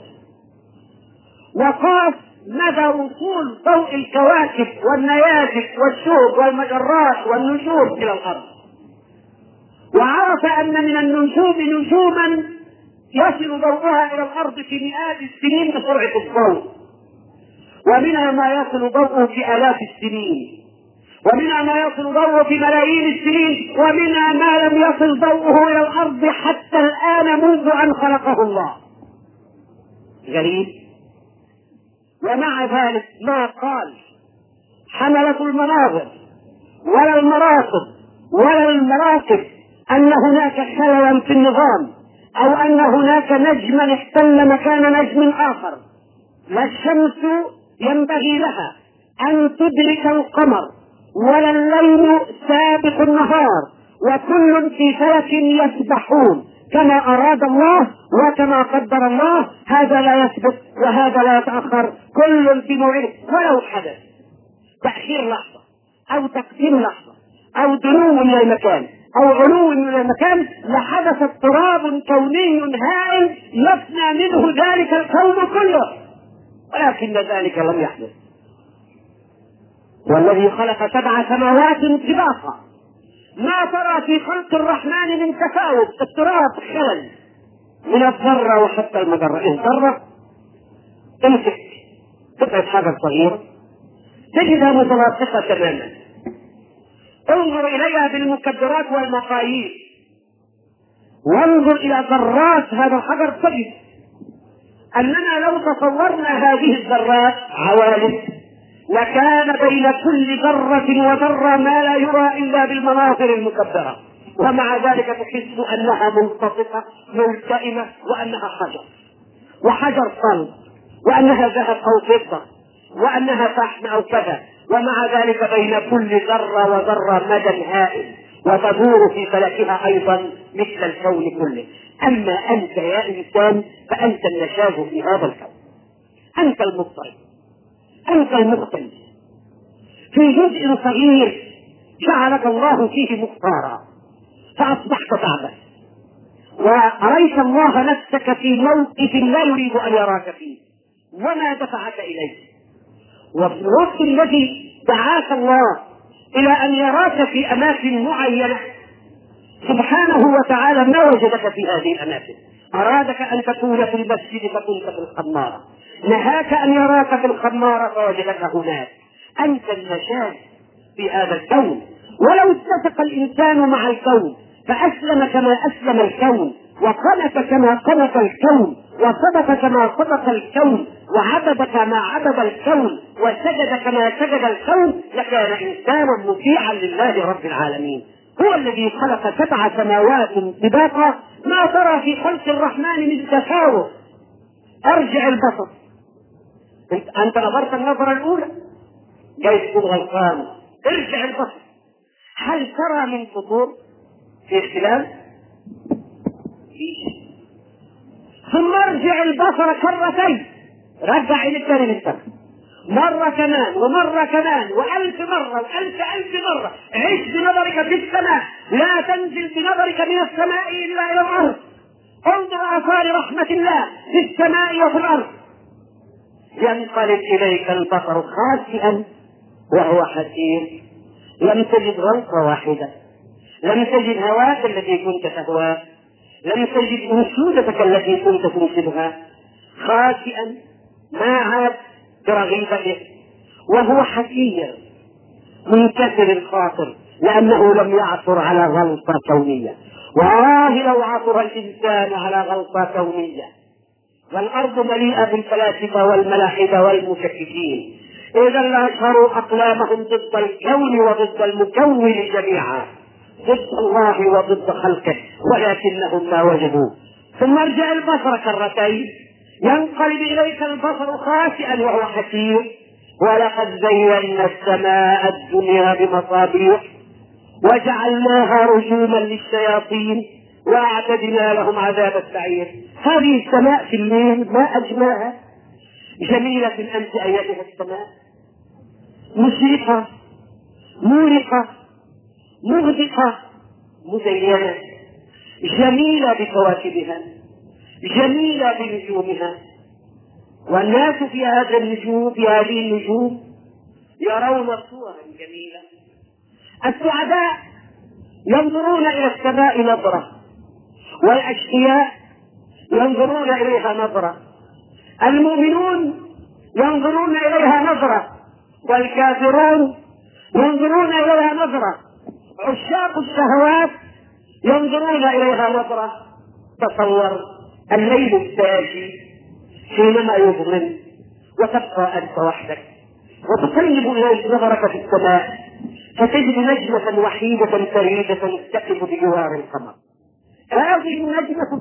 وقاس مدى وصول ضوء الكواكب والنيازك والشهب والمجرات والنجوم الى الارض، وعرف ان من النجوم نجوما يصل ضوءها الى الارض في مئات السنين بسرعة الضوء، ومنها ما يصل ضوءه في آلاف السنين، ومنها ما يصل ضوءه في ملايين السنين، ومنها ما لم يصل ضوءه الى الارض حتى الان منذ ان خلقه الله. غريب. ومع ذلك ما قال حملة المناظر ولا المراصد ولا المراكب ان هناك خللا في النظام، او ان هناك نجما احتل مكان نجم اخر. لا الشمس ينبغي لها ان تدرك القمر، ولا الليل سابق النهار، وكل في فلك يسبحون كما اراد الله وكما قدر الله. هذا لا يسبق وهذا لا يتأخر، كل في موعده. ولو حدث تأخير لحظة او تقديم لحظة او دنو من المكان او علو من المكان لحدث اضطراب كوني هائل يفنى منه ذلك الكون كله، ولكن ذلك لم يحدث. والذي خلق 7 سماوات سباقا، ما ترى في خلق الرحمن من تفاوت، اضطراب، خلل، من الذرة وحتى المجرة. الذرة تمسك قطعة حجر صغيرة تجدها متلاصقة تماما. انظر إليها بالمكبرات والمقاييس، وانظر إلى ذرات هذا الحجر تجد أننا لو تصورنا هذه الذرات عوالم لكان بين كل ذرة وذرة ما لا يرى إلا بالمناظر المكبرة، ومع ذلك تحس أنها منتصفة ملتئمة، وأنها حجر، وحجر صلب، وأنها ذهب أو فضة، وأنها فحم أو كذا، ومع ذلك بين كل ذرة وذرة مدى هائل، وتدور في فلكها أيضا مثل الكون كله. أما أنت يا إنسان فأنت النشاز في هذا الكون، أنت المضطرب، أنت المختلف في جزء صغير جعلك الله فيه مختارا، فأصبحت تعبا، وأريت الله نفسك في موقف لا يريد أن يراك فيه، وما دفعك إليه. وفي الوقت الذي دعاك الله إلى أن يراك في أماكن معينة سبحانه وتعالى ما وجدك في هذه الأماكن. أرادك أن تكون في المسجد فكنت في الخمارة، نهاك أن يراك في الخمارة فوجدك هناك. أنت النشاز في هذا الكون. ولو اتفق الإنسان مع الكون فأسلم كما أسلم الكون، وقنت كما قنت الكون، وصدق كما صدق الكون، وعبد كما عبد الكون، وسجد كما سجد الكون، لكان إنسانا مطيعا لله رب العالمين. هو الذي خلق 7 سماوات طباقا، ما ترى في خلق الرحمن من تفاوت. ارجع البصر، انت نظرت النظرة الاولى جاي تكون غلطان، ارجع البصر، هل ترى من فطور في اختلاف؟ ثم ارجع البصر كرتين، رجع عينك تاني للسماء مرة كمان ومرة كمان و1000 مرة و1000 مرة. عيش بنظرك في السماء، لا تنزل بنظرك من السماء إلا إلى الأرض. انظر آثار رحمة الله في السماء وفي الأرض. ينقلب إليك البصر خاسئا وهو حسير. لم تجد غلطة واحدة، لم تجد هواك الذي كنت تهواه، لم تجد أنشودتك التي كنت تنشدها. خاسئا ما عاد برغيبته، وهو حسير منكسر الخاطر لأنه لم يعثر على غلطة كونية. لو عثر الإنسان على غلطة كونية. والأرض مليئة بالفلاسفة والملاحدة والمشككين، إذا لأشهروا أقلامهم ضد الكون وضد المكون جميعا، ضد الله وضد خلقه، ولكنهم ما وجدوا. ثم ارجع البصر كرتين، ينقلب إليك البصر خاسئا وهو حسير. ولقد زينا السماء الدنيا بمصابيح وجعلناها رجوما للشياطين وأعتدنا لهم عذاب السعير. هذه السماء في الليل ما أجملها، جميلة أنت أيتها السماء، مشرقة مورقة مغدقة مزينة، جميلة بكواكبها، جميلة بنجومها. والناس في هذا النجوم، في هذه النجوم يرون صورا جميلة. السعداء ينظرون إلى السماء نظرة، والأشقياء ينظرون إليها نظرة، المؤمنون ينظرون إليها نظرة، والكافرون ينظرون إليها نظرة، عشاق الشهوات ينظرون إليها نظرة. تصور الليل الساجي حينما يظلم وتبقى أنت وحدك وتقلب إليك نظرك في السماء فتجد نجمة وحيدة فريدة تقف بجوار القمر. هذه النجمة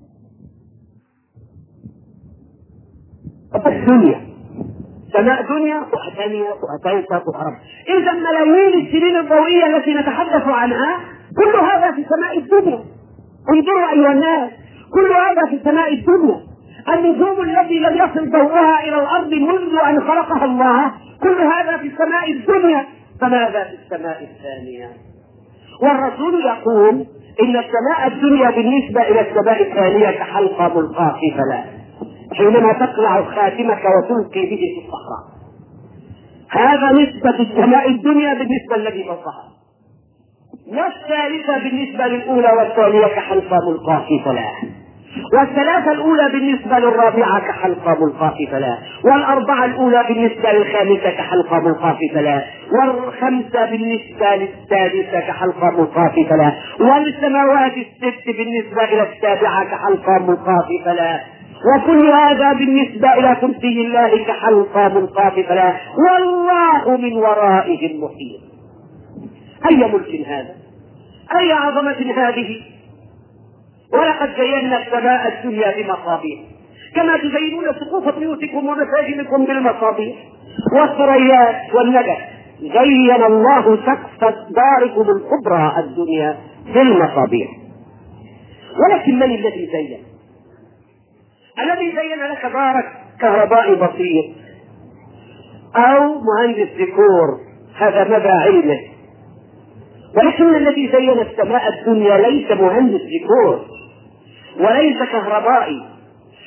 الدنيا، سماء دنيا وأتانية وأتيت وأرب. إذا ملايين السنين الضوئية التي نتحدث عنها كل هذا في سماء الدنيا. انظروا أيها الناس، كل هذا في سماء الدنيا. النجوم التي لم يصل ضوءها إلى الأرض منذ أن خلقها الله، كل هذا في سماء الدنيا. فماذا في السماء الثانية؟ والرسول يقول إن السماء الدنيا بالنسبة إلى السماء الثانية كحلقة ملقاة في فلاة، حينما تقلع خاتمك وتلقي به في الصحراء. هذا نسبة السماء الدنيا بالنسبة الذي فوقها. والثالثة بالنسبة للأولى والثانية كحلقة ملقاة في فلاة، والثلاثة الأولى بالنسبة للرابعة كحلقة ملقاة في فلاة، والأربعة الأولى بالنسبة للخامسة كحلقة ملقاة في فلاة، والخمسة بالنسبة للسادسة كحلقة ملقاة في فلاة، والسماوات الست بالنسبة إلى السابعة كحلقة ملقاة في فلاة، وكل هذا بالنسبة إلى كرسي الله كحلقة ملقاة في فلاة، والله من ورائهم محيط. أي ملك هذا؟ أي عظمة هذه؟ ولقد زينا السماء الدنيا بمصابيح كما تزينون سقوف بيوتكم ومساجدكم بالمصابيح والثريات والندى. زين الله سقف داركم الكبرى الدنيا بالمصابيح. ولكن من الذي زين؟ الذي زين لك دارك كهربائي بسيط أو مهندس ديكور، هذا مدى علمه. ولكن الذي زين السماء الدنيا ليس مهندس ديكور وليس كهربائي،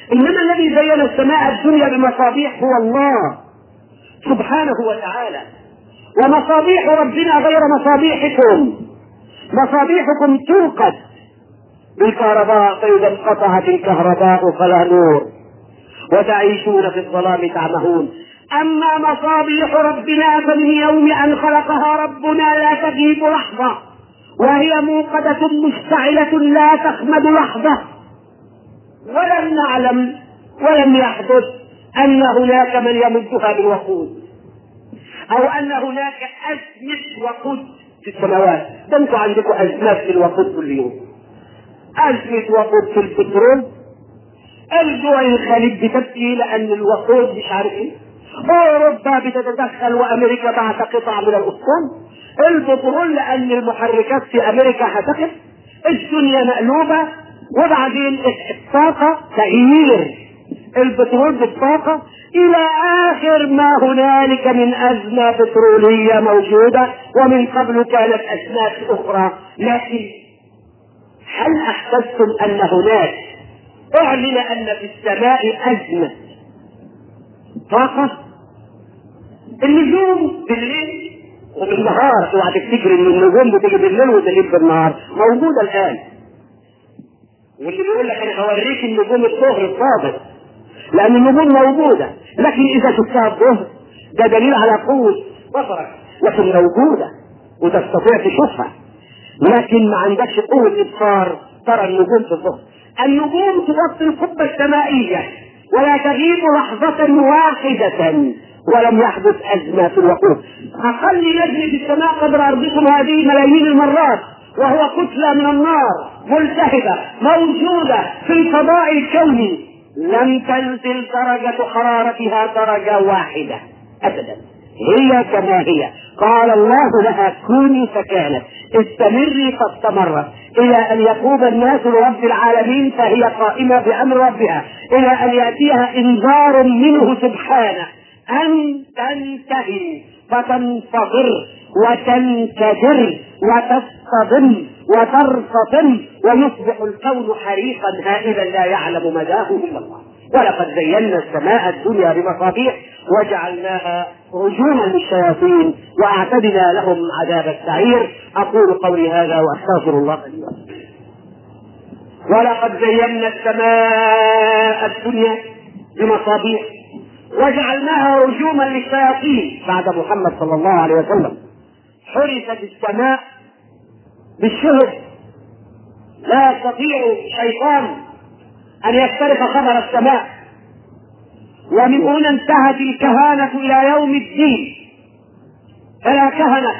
إنما الذي زين السماء الدنيا بمصابيح هو الله سبحانه وتعالى. ومصابيح ربنا غير مصابيحكم. مصابيحكم توقد بالكهرباء، فإذا انقطعت الكهرباء فلا نور وتعيشون في الظلام تعمهون. أما مصابيح ربنا فمن يوم أن خلقها ربنا لا تغيب لحظة، وهي موقدة مشتعلة لا تخمد لحظة. ولم نعلم ولم يحدث أن هناك من يمدها بالوقود، أو أن هناك أزمة وقود في السماوات. ده انتوا عندكم أزمات في الوقود كل يوم، أزمة وقود في البترول. الدول الخليج بتبكي لأن الوقود مش عارف ايه، أوروبا بتتدخل وأمريكا بعت قطع من الأسطول. البترول لأن المحركات في أمريكا هتقف. الدنيا مقلوبة. وبعدين الطاقة تغيير البترول بالطاقة إلى آخر ما هنالك من أزمة بترولية موجودة، ومن قبل كانت أزمات أخرى. لكن هل أحسستم أن هناك أعلن أن في السماء أزمة طاقة؟ النجوم بالليل وبالنهار، اوعى تفتكر ان النجوم بتيجي بالليل وتغيب بالنهار، موجودة الآن. واللي بيقول لك انا هوريك النجوم الظهر الصادق، لأن النجوم موجودة، لكن إذا شفتها الظهر ده دليل على قوة بصرك، لكن موجودة وتستطيع تشوفها، لكن ما عندكش قوة إبصار ترى النجوم في الظهر. النجوم تغطي القبة السمائية ولا تغيب لحظة واحدة، ولم يحدث أزمة في الوقود. أقل يجري في السماء قدر أرضكم هذه ملايين المرات، وهو كتلة من النار ملتهبة موجودة في الفضاء الكوني، لم تنزل درجة حرارتها درجة واحدة أبدا، هي كما هي. قال الله لها كوني فكانت، استمري فاستمرت، إلى أن يقوم الناس لرب العالمين فهي قائمة بأمر ربها، إلى أن يأتيها إنذار منه سبحانه أن تنتهي فتنفضر وتنكدر وتصطدم وترتطم ويصبح الكون حريقا هائلا لا يعلم مداه إلا الله. ولقد زينا السماء الدنيا بمصابيح وجعلناها رجوما للشياطين واعتدنا لهم عذاب السعير. اقول قولي هذا واستغفر الله لي ولكم. ولقد زينا السماء الدنيا بمصابيح وجعلناها رجوما للشياطين. بعد محمد صلى الله عليه وسلم حرست السماء بالشهب، لا يستطيع الشيطان أن يخترق خبر السماء. ومن هنا انتهت الكهانة إلى يوم الدين، فلا كهنة.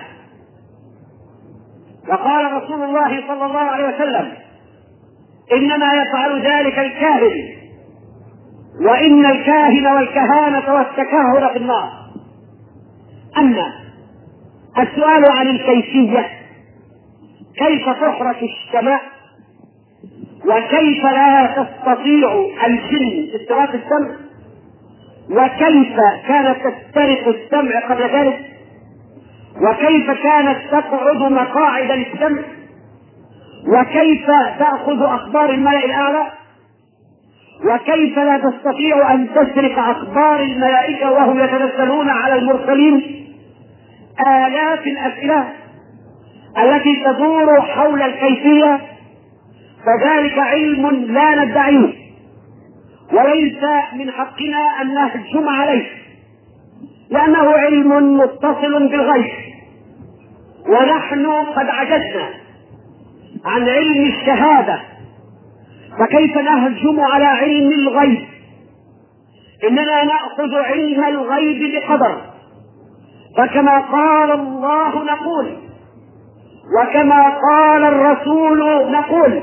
وقال رسول الله صلى الله عليه وسلم إنما يفعل ذلك الكاهن، وإن الكاهن والكهانة والتكهن في النار. أما السؤال عن الكيفية، كيف تحرك السماء وكيف لا تستطيع الجن استراق السمع، وكيف كانت تسترق السمع قبل ذلك، وكيف كانت تقعد مقاعد للسمع، وكيف تأخذ أخبار الملأ الأعلى، وكيف لا تستطيع أن تسرق أخبار الملائكة وهم يتنزلون على المرسلين. آلاف الأسئلة التي تدور حول الكيفية، فذلك علم لا ندعيه، وليس من حقنا أن نهجم عليه، لأنه علم متصل بالغيب، ونحن قد عجزنا عن علم الشهادة، فكيف نهجم على علم الغيب؟ إننا نأخذ علم الغيب بقدر، فكما قال الله نقول، وكما قال الرسول نقول.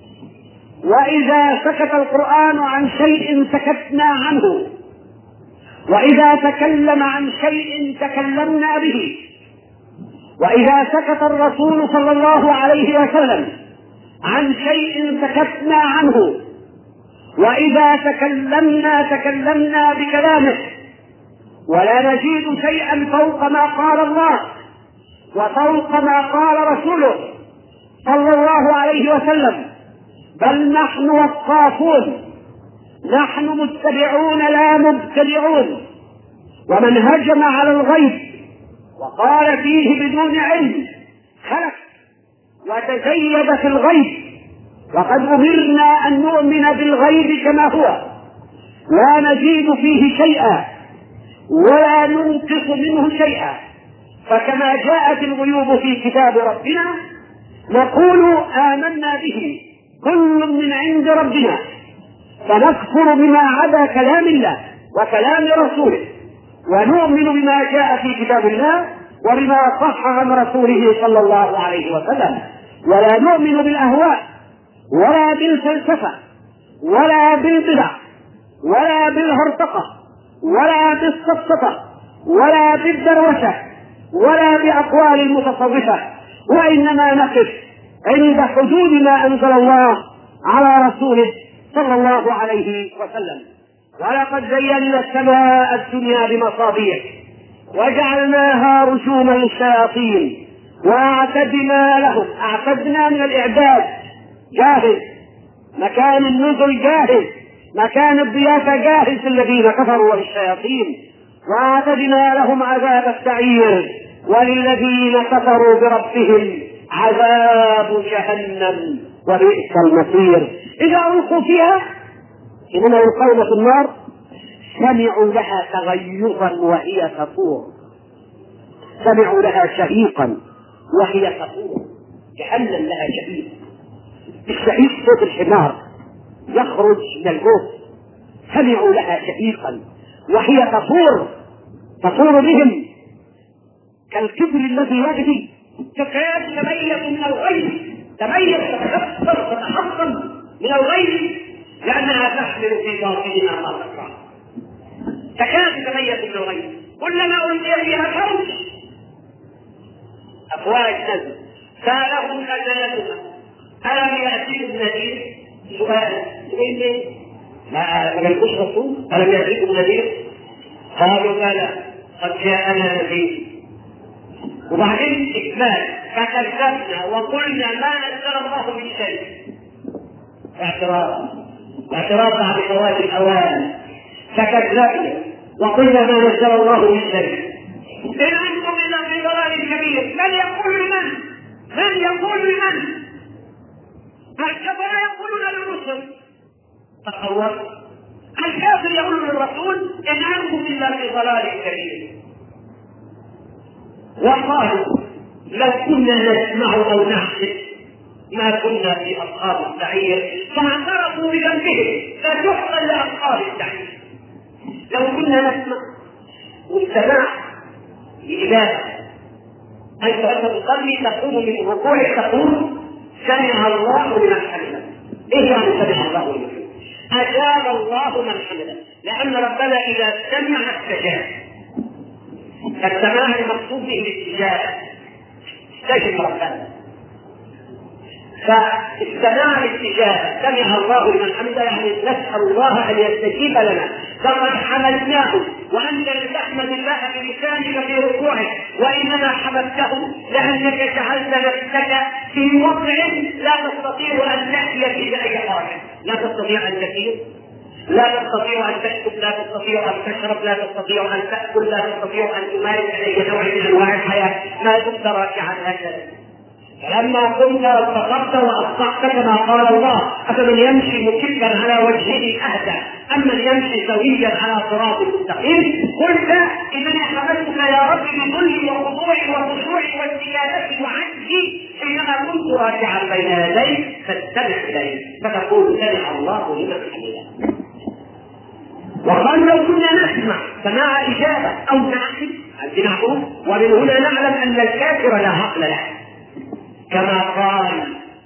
وإذا سكت القرآن عن شيء سكتنا عنه، وإذا تكلم عن شيء تكلمنا به، وإذا سكت الرسول صلى الله عليه وسلم عن شيء سكتنا عنه، وإذا تكلمنا بكلامه، ولا نزيد شيئا فوق ما قال الله وفوق ما قال رسوله صلى الله عليه وسلم، بل نحن وقافون نحن متبعون لا مبتدعون. ومن هجم على الغيب وقال فيه بدون علم هلك وتزيد في الغيب. وقد أمرنا أن نؤمن بالغيب كما هو، لا نزيد فيه شيئا ولا ننقص منه شيئا. فكما جاءت الغيوب في كتاب ربنا نقول آمنا به كل من عند ربنا، فنكفر بما عدا كلام الله وكلام رسوله، ونؤمن بما جاء في كتاب الله وبما صح عن رسوله صلى الله عليه وسلم، ولا نؤمن بالأهواء ولا بالفلسفة ولا بالبدع ولا بالهرطقة ولا بالسفسطة ولا بالدروشة ولا بأقوال المتصوفة، وإنما نقف عند حدود ما أنزل الله على رسوله صلى الله عليه وسلم. ولقد زينا السماء الدنيا بمصابيح وجعلناها رجوما للشياطين أعتدنا من الإعداد جاهز، مكان النزل جاهز، مكان الضيافة جاهز للذين كفروا وللشياطين، وأعتدنا لهم عذاب السعير، وللذين كفروا بربهم عذاب جهنم وبئس المصير. إذا ألقوا فيها إنما يلقون في النار سمعوا لها تغيظا وهي تفور، سمعوا لها شهيقا وهي تفور. جهنم لها شهيق، الشهيق صوت الحمار يخرج من الجوف، سمعوا لها شهيقا وهي تفور بهم كالكبر الذي يغلي، تكاد تميز من الغيظ، تتحصن من الغيظ لأنها تحمل في باطنها ما تكره، تكاد تميز من الغيظ. كلما ألقي فيها فوج أفواج نزل سألهم خزنتها ألم يأتيكم نذير؟ سؤال ما قالوش رسول؟ ألم يأتيكم نذير؟ قالوا بلى قد جاءنا نذير. وبعدين إكمال فكذبنا وقلنا ما نزل الله من شيء. اعتراض بعد فوات الأوان، فكذبنا وقلنا ما نزل الله من شيء. إن أنتم إلا في ضلال كبير. من يقول لمن؟ الكفر يقولون للرسل، تصور الكافر يقول للرسول إن أنتم إلا في ضلال كبير. وقالوا لو كنا نسمع أو نحسب ما كنا في أصحاب السعير، فاعترفوا بذنبهم فتحصل لأصحاب السعير. لو كنا نسمع، والسماع لإبادة أنت تصلي تقوم من ركوعك تقول سمع الله لمن حمده. إيه يعني سمع الله لمن حمده؟ أجاب الله من حمده، لأن ربنا إذا سمع استجاب. السماع المقصود به الاستجابة، استجب ربنا، فاستماع الاستجابة سمع الله لمن حمده، يعني نسأل الله أن يستجيب لنا. فقد حمدناه وأنت لتحمد الله بلسانك في ركوعك، وإنما حمدته لأنك جعلت نفسك في وضع لا تستطيع أن تحيا فيه بأي حاجة، لا تستطيع أن تسير، لا تستطيع أن تكتب، لا تستطيع أن تشرب، لا تستطيع أن تأكل، لا تستطيع أن تمارس أي نوع من أنواع الحياة ما دمت راكعا هكذا. فلما قمت واتقرت وأصبحت كما قال الله أفمن يمشي مكبا على وجهه أهدى أم من يمشي سويا على صراط مستقيم. قلت إنني حمدتك يا رب بذلي وخضوعي وخشوعي واستجابتي وعجزي حينما كنت راكعا بين يديك، فاستمع إليه فتقول سمع الله لمن حمده. وقال لو كنا نسمع سماع إجابة أو نعقل ومن هنا نعلم أن الكافر لا عقل له، كما قال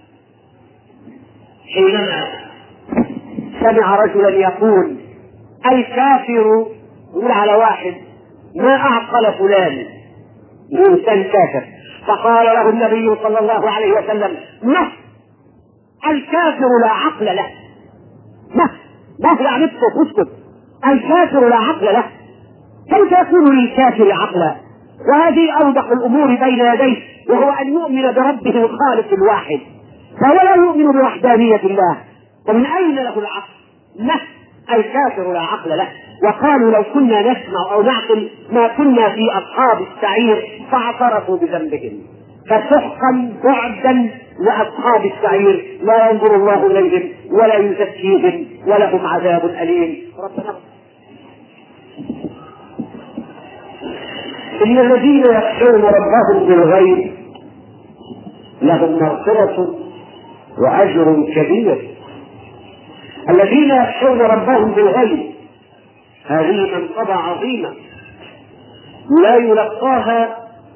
حينما سمع رجلا يقول الكافر، يقول على واحد ما أعقل فلان، إنسان كافر، فقال له النبي صلى الله عليه وسلم ما الكافر لا عقل له، ما يعني اسكت، الكافر لا عقل له، كيف يكون للكافر عقلا؟ وهذه أوضح الأمور بين يديه، وهو أن يؤمن بربه الخالق الواحد، فهو لا يؤمن بوحدانية الله، ومن أين له العقل؟ الكافر لا عقل له. وقالوا لو كنا نسمع أو نعقل ما كنا في أصحاب السعير، فاعترفوا بذنبهم. فسحقا بعدا لأصحاب السعير، لا ينظر الله إليهم ولا يزكيهم ولهم عذاب أليم. ربنا إن الذين يخشون ربهم بالغيب لهم مغفرة وأجر كبير. الذين يخشون ربهم بالغيب هذه منقبة عظيمة لا يلقاها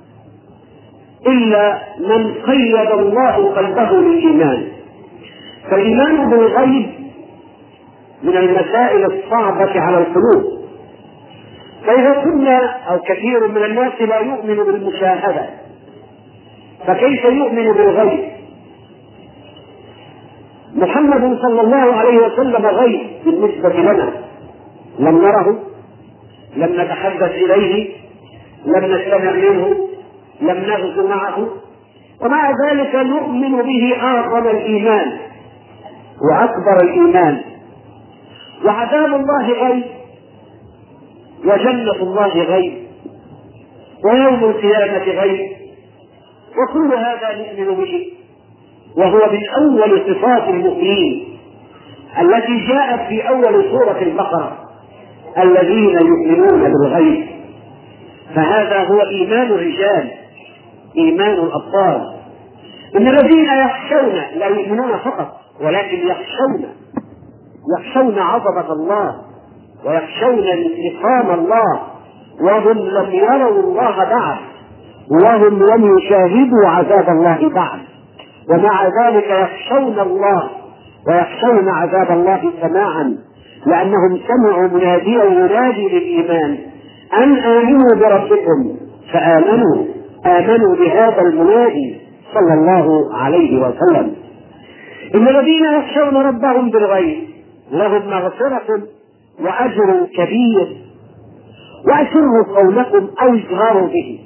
إلا من قيد الله قلبه للإيمان. فالإيمان بالغيب من المسائل الصعبة على القلوب. فإذا كنا أو كثير من الناس لا يؤمن بالمشاهدة، فكيف يؤمن بالغيب؟ محمد صلى الله عليه وسلم غيب بالنسبة لنا، لم نره، لم نتحدث إليه، لم نستمع منه، لم نغزو معه، ومع ذلك نؤمن به أعظم الإيمان وأكبر الإيمان. وعذاب الله غيب، وجنة الله غيب، ويوم القيامة غيب، وكل هذا نؤمن به، وهو من أول صفات المؤمنين التي جاءت في أول سورة البقرة: الذين يؤمنون بالغيب. فهذا هو إيمان الرجال، إيمان الأبطال. إن الذين يخشون لا يؤمنون فقط، ولكن يخشون عظمة الله، ويخشون انتقام الله، وهم لم يروا الله بعد، وهم لم يشاهدوا عذاب الله بعد، ومع ذلك يخشون الله ويخشون عذاب الله سماعا، لأنهم سمعوا مناديا ينادي للإيمان أن آمنوا بربكم آمنوا بهذا المنادي صلى الله عليه وسلم. إن الذين يخشون ربهم بالغيب لهم مغفرة وأجر كبير. وأسروا قولكم أو اجهروا به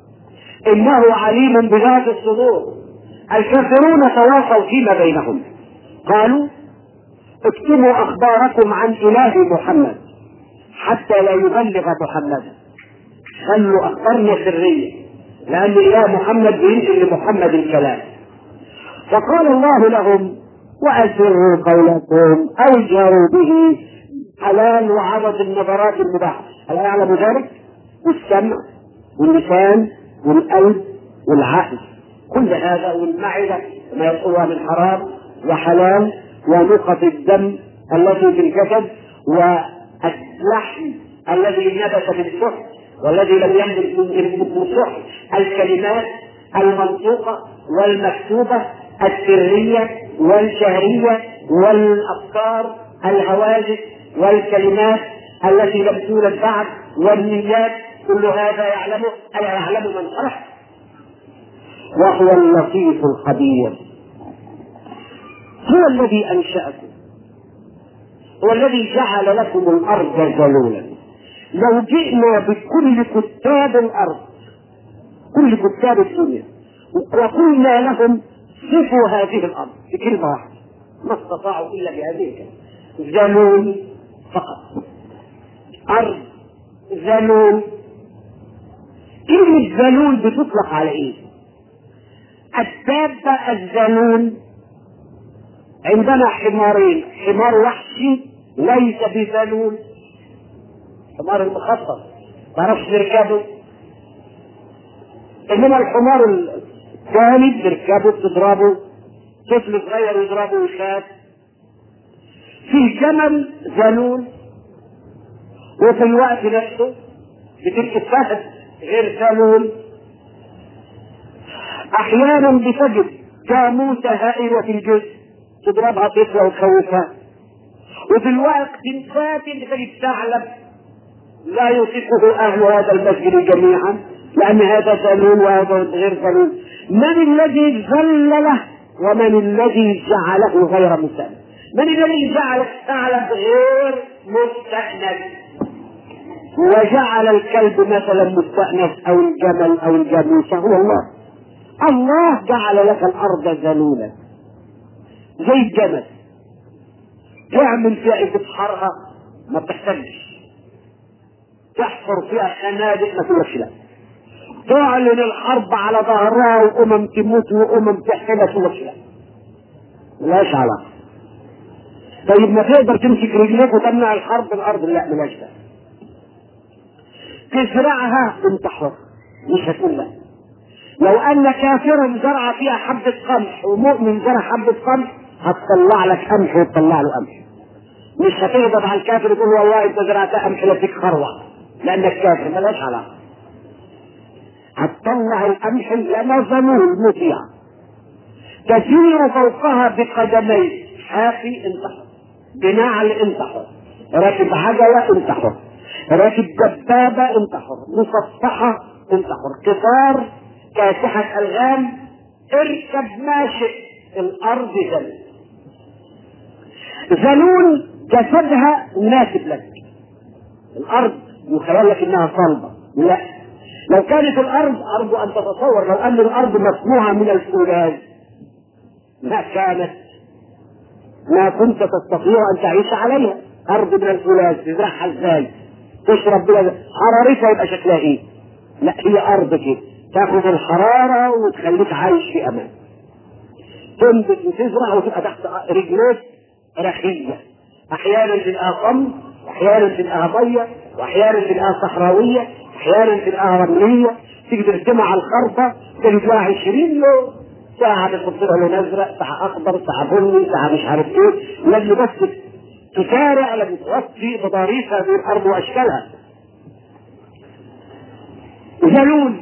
إنه عليم بذات الصدور. الكافرون تواصوا فيما بينهم، قالوا: اكتموا أخباركم عن إله محمد حتى لا يبلغ محمدا. خلوا أخبارنا سرية، لأن إله محمد بينزل لمحمد الكلام. فقال الله لهم: وأسروا قولكم أو اجهروا به. حلال وعرض النظرات المباحة، ألا يعلم ذلك؟ والسمع واللسان والقلب والعقل، كل هذا، والمعدة ما يدخلها من حرام وحلال، ونقط الدم التي في الجسد، واللحم الذي نبت بالسحت والذي لم ينبت بالسحت، الكلمات المنطوقة والمكتوبة، السرية والجهرية، والأفكار، الهواجس والكلمات التي لم تولد بعد، والنيات، كل هذا يعلم من خلق، وهو اللطيف الخبير. هو الذي أنشأكم، هو الذي جعل لكم الأرض ذلولا. لو جئنا بكل كتاب الأرض، كل كتاب الدنيا، وقلنا لهم صفوا هذه الأرض بكلمة واحدة، ما استطاعوا إلا بهذه الكلمة: ذلول فقط. أرض ذلول. كلمة ذلول بتطلق على إيه؟ الدابة الذلول. عندنا حمارين، حمار وحشي ليس بذلول، حمار المخطط تعرفش تركبه، إنما الحمار الثاني تركبه تضربه، طفل صغير يضربه ويخاف. في جمل ذلول، وفي الوقت نفسه بتركب فهد غير ذلول. أحيانا بتجد جاموسة هائلة الجسم تضربها طفلة وتخوفها، وفي الوقت الفاتن بتجد ثعلب لا يوصفه أهل هذا المسجد جميعا، لأن هذا ذلول وهذا غير ذلول. من الذي ذلله ومن الذي جعله غير مستأنس؟ من الذي جعل الثعلب غير مستأنس وجعل الكلب مثلا مستأنس أو الجمل أو الجاموسة؟ هو الله. الله جعل لك الأرض ذلولا زي الجمل، تعمل فيها تسحرها ما بتحتلش، تحفر فيها خنادق ما تقولش لا، تعلن الحرب على ظهرها وامم تموت وامم تحتل ما تقولش لا، ملهاش علاقه. طيب ما تقدر تمسك رجليك وتمنع الحرب الارض؟ لا ملهاش داعي. تزرعها انت حر، مش هتقول لا. لو ان كافرا زرع فيها حبه قمح ومؤمن زرع حبه قمح هتطلع لك قمح وتطلع له قمح. مش هتغضب على الكافر تقول والله انت زرعت قمح لا فيك خروه لانك كافر، ملهاش علاقه. هتطلع القمح لنظمه المطيع، تسير فوقها بقدميه، حافي انت حر، بنعل انت حر، راكب عجله انت حر، راكب دبابه انت حر، مصفحه انت حر، قطار، كاسحه الغام، اركب ما شئت، الارض ذلول جسدها مناسب لك. الارض يخيل لك انها صلبه، لا. لو كانت الارض، ارجو ان تتصور لو ان الارض مصنوعه من الفولاذ ما كنت تستطيع ان تعيش عليها. ارض من الفولاذ تزرعها ازاي؟ تشرب بها حرارتها يبقى شكلها ايه؟ لا، هي ارض كده تاخذ الحراره وتخليك عايش في امان. تنبت وتزرع وتبقى تحت رجليك رخيه، احيانا تبقى قمح، واحيانا تبقى ميه، واحيانا تبقى صحراويه، احيانا تبقى رمليه. تيجي ترسمها على الخرطه تجد لها 20 لون، ساعه تحط لها لون ازرق، ساعه اخضر، ساعه بني، ساعه مش عارف ايه، لازم بس تسارع لما توفي تضاريس هذه الارض واشكالها. ذلول.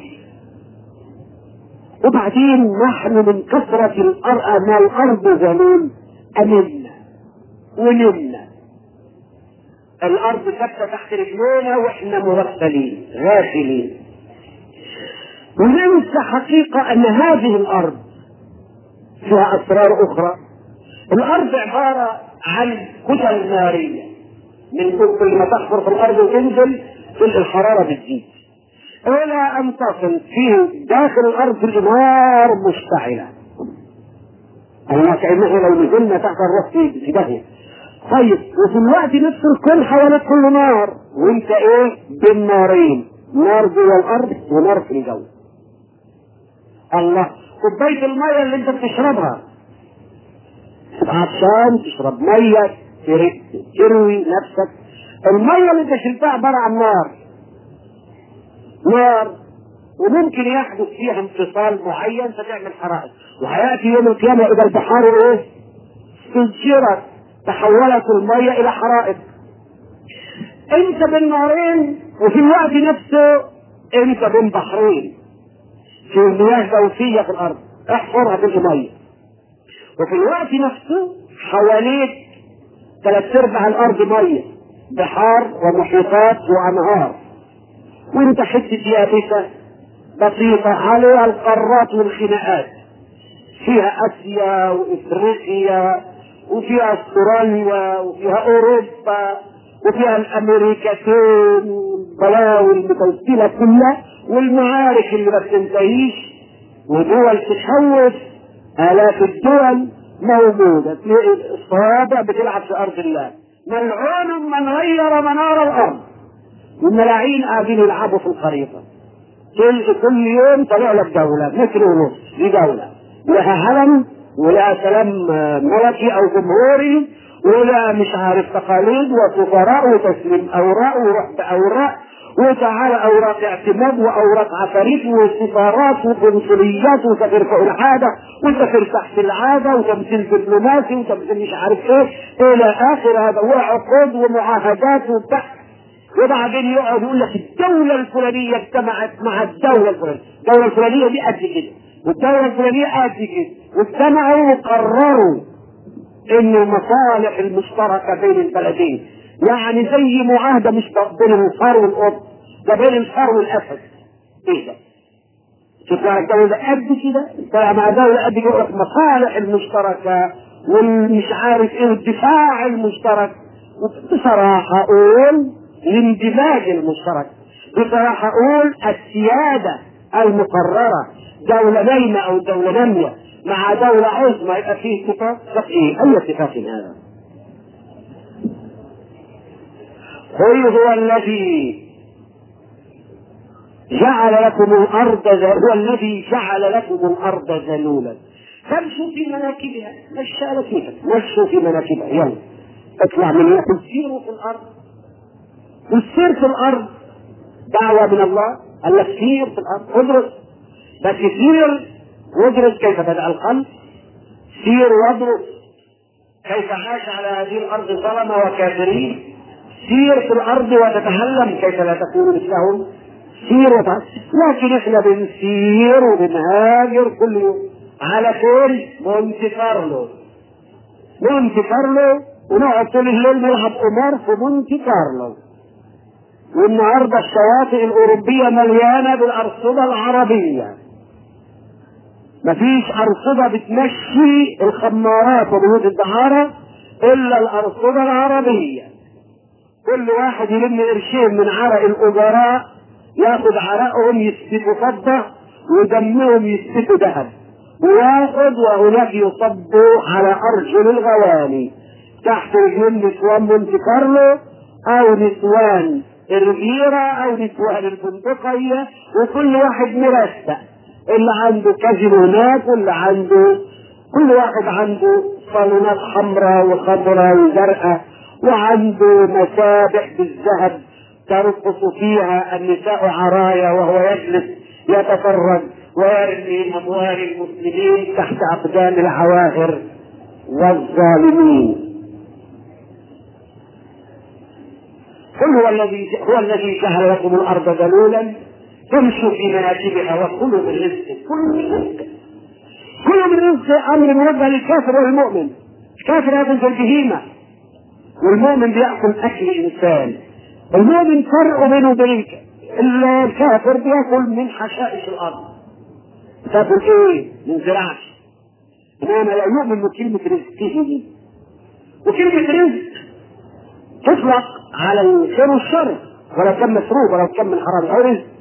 وبعدين نحن من كثرة ما الأرض ذلول أمنا ونمنا، الأرض ثابتة تحت رجلينا وإحنا مغفلين غافلين، وننسى حقيقة أن هذه الأرض فيها أسرار أخرى. الأرض عبارة عن كتل نارية، من كل ما تحفر في الأرض وتنزل كل الحرارة بتزيد إلى أن تصل في داخل الأرض النار مشتعلة. أنا كأنه لو نزلنا تحت الرصيد في داخل. طيب وفي الوقت نفس الكل حواليك كله نار، وانت ايه؟ بين نارين، نار جوه الأرض ونار في الجو. الله، كوباية المية اللي انت بتشربها عطشان تشرب مية تروي نفسك، المية اللي انت شربتها عبارة عن نار، وممكن يحدث فيها انفصال معين فتعمل حرائق، وهياتي يوم القيامه اذا البحار ايه؟ سجرت، تحولت الميه الى حرائق. انت بين نارين وفي الوقت نفسه انت بين بحرين، في مياه جوفيه في الارض احفرها بالميه، وفي الوقت نفسه حواليك 3/4 الارض ميه، بحار ومحيطات وانهار، وانت حته يابسه بسيطة عليها القارات والخناقات، فيها اسيا وافريقيا وفيها استراليا وفيها اوروبا وفيها الامريكتين والبلاوي المتوسلة كلها والمعارك اللي ما بتنتهيش، ودول تخوف، الاف الدول موجودة، الصوابع بتلعب في ارض الله، ملعون من غير منار الارض، والملاعين قاعدين يلعبوا في الخريطة. كل يوم طلع لك دولة متر ونص، دي دولة لها علم ولها سلام ملكي او جمهوري ولها مش عارف تقاليد وسفراء وتسليم اوراق وروح باوراق وتعالى اوراق اعتماد واوراق عفاريت وسفارات وقنصليات وسفير فوق العاده وسفير تحت العاده وتمثيل دبلوماسي وتمثيل مش عارف ايه الى اخر هذا، وعقود ومعاهدات وبتاع. وبعدين يقعد يقول لك الدولة الفلانية اجتمعت مع الدولة الفلانية، الدولة الفلانية دي قد كده والدولة الفلانية قد كده، واجتمعوا وقرروا ان المصالح المشتركة بين البلدين، يعني زي معاهدة مش بين الفار والقط، ده بين الفار والاسد. ايه ده؟ شوف الدولة قد كده مع دولة قد كده، مصالح المشتركة والمش عارف ايه والدفاع المشترك. بصراحة اقول الاندماج المشترك، بصراحة اقول السيادة المقررة، دولة نايمة او دولة نامية مع دولة عظمى يبقى فيه اتفاق. ايه اي اتفاق هذا؟ قل هو الذي جعل لكم الأرض هو الذي جعل لكم الأرض ذلولا فامشوا في مناكبها. مشى على كيفك، مشوا في مناكبها، يلا اطلع من هنا. سيروا في الأرض، والسير في الأرض دعوة من الله. قال لك سير في الأرض، ادرس، بس سير وادرس كيف بدأ الخلق، سير وادرس كيف عاش على هذه الأرض ظلمة وكافرين، سير في الأرض وتتعلم كيف لا تكون مثلهم، سير وتعلم. لكن احنا بنسير وبنهاجر كل يوم على فين؟ مونتي كارلو، مونتي كارلو، ونقعد طول الليل نلعب قمار في مونتي كارلو. والنهارده الشواطئ الأوروبية مليانة بالأرصدة العربية، مفيش أرصدة بتمشي الخمارات وبيوت الدعارة إلا الأرصدة العربية. كل واحد يلم قرشين من عرق الأجراء، ياخد عرقهم يسبكوا فضة ودمهم يسبكوا ذهب، وياخد وهناك يصبوا على أرجل الغواني تحت رجلين نسوان مونتي كارلو أو نسوان الريفيرا أو نسوان البندقية، وكل واحد مرستق، اللي عنده كازينو هناك واللي عنده، كل واحد عنده صالونات حمراء وخضراء وزرقاء، وعنده مسابح بالذهب ترقص فيها النساء عرايا وهو يجلس يتفرج ويرمي أموال المسلمين تحت أقدام العواهر والظالمين. قل هو الذي جعل لكم الأرض ذلولا تمشوا في مناكبها وكلوا من رزقه. كلوا من رزقه أمر موجه للكافر والمؤمن. الكافر يأكل في البهيمة والمؤمن بيأكل أكل إنسان. المؤمن فرق بينه وبين الكافر، بيأكل من حشائش الأرض. تاكل إيه؟ من زراعش. إنما لا يؤمن بكلمة رزقه. وكلمة رزق تطلق على الخير والشر، ولا كان مسروق ولا كان من حرام أو رزق.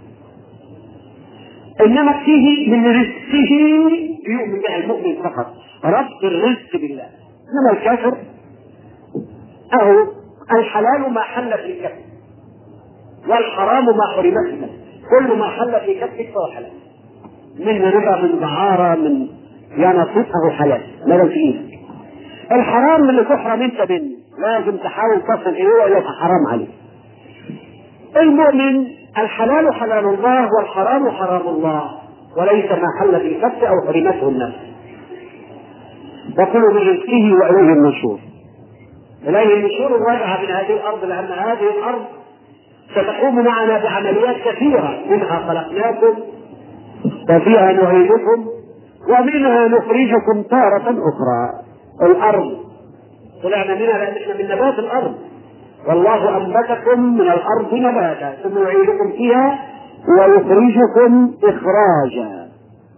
إنما فيه من رزقه يؤمن بها المؤمن فقط، ربط الرزق بالله. إنما الكافر أهو الحلال ما حل في كفه والحرام ما حرمت منه، كل ما حل في كفه فهو حلال، من ربا من دعارة من نصيحه حلال ما لو في ايدك. الحرام اللي تحرم انت منه لازم تحاول تصل اليه ولا حرام عليه. المؤمن الحلال حلال الله والحرام حرام الله، وليس ما حل في كفه او حرمته النفس. وكل من رزقه واليه النشور. اليه النشور الراجعه من هذه الارض، لان هذه الارض ستقوم معنا بعمليات كثيره، منها خلقناكم وفيها نعيدكم ومنها نخرجكم تارة أخرى. الأرض طلعنا منها لأن احنا من نبات الأرض، والله أنبتكم من الأرض نباتا ثم يعيدكم فيها ويخرجكم إخراجا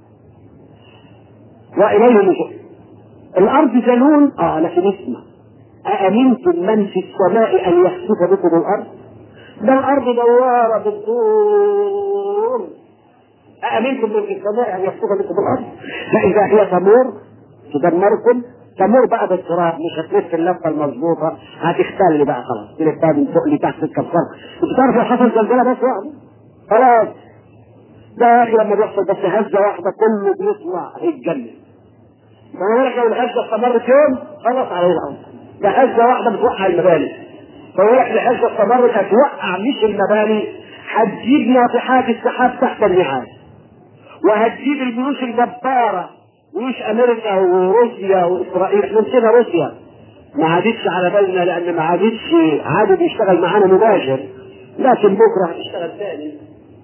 وإليه النشور. الأرض ذلول لكن اسمع، أأمنتم من في السماء أن يخسف بكم الأرض؟ ده الأرض دوارة بالطول. أأمنتم من في السماء أن يخسف بكم الأرض؟ فإذا هي تمور تدمركم، تمور بقى بالتراب، مش هتلف اللفة المظبوطة، هتختل بقى خلاص، تلفها من فوق لتحت تكسرها. مش تعرف لو حصل زلزلة بس واحدة خلاص، ده لما بيحصل بس هزة واحدة كله بيطلع يتجنن. فهو لك لو الهزة استمرت يوم خلص عليه الأرض، ده هزة واحدة بتوقع المباني. فهو لك الهزة استمرت هتوقع مش المباني، هتجيب ناطحات السحاب تحت النهاية، وهتجيب الجيوش الجبارة، جيوش امريكا وروسيا واسرائيل. احنا نسينا روسيا ما عادتش على بالنا لان ما عادتش عادت يشتغل معانا مباشر، لكن بكره هتشتغل ثاني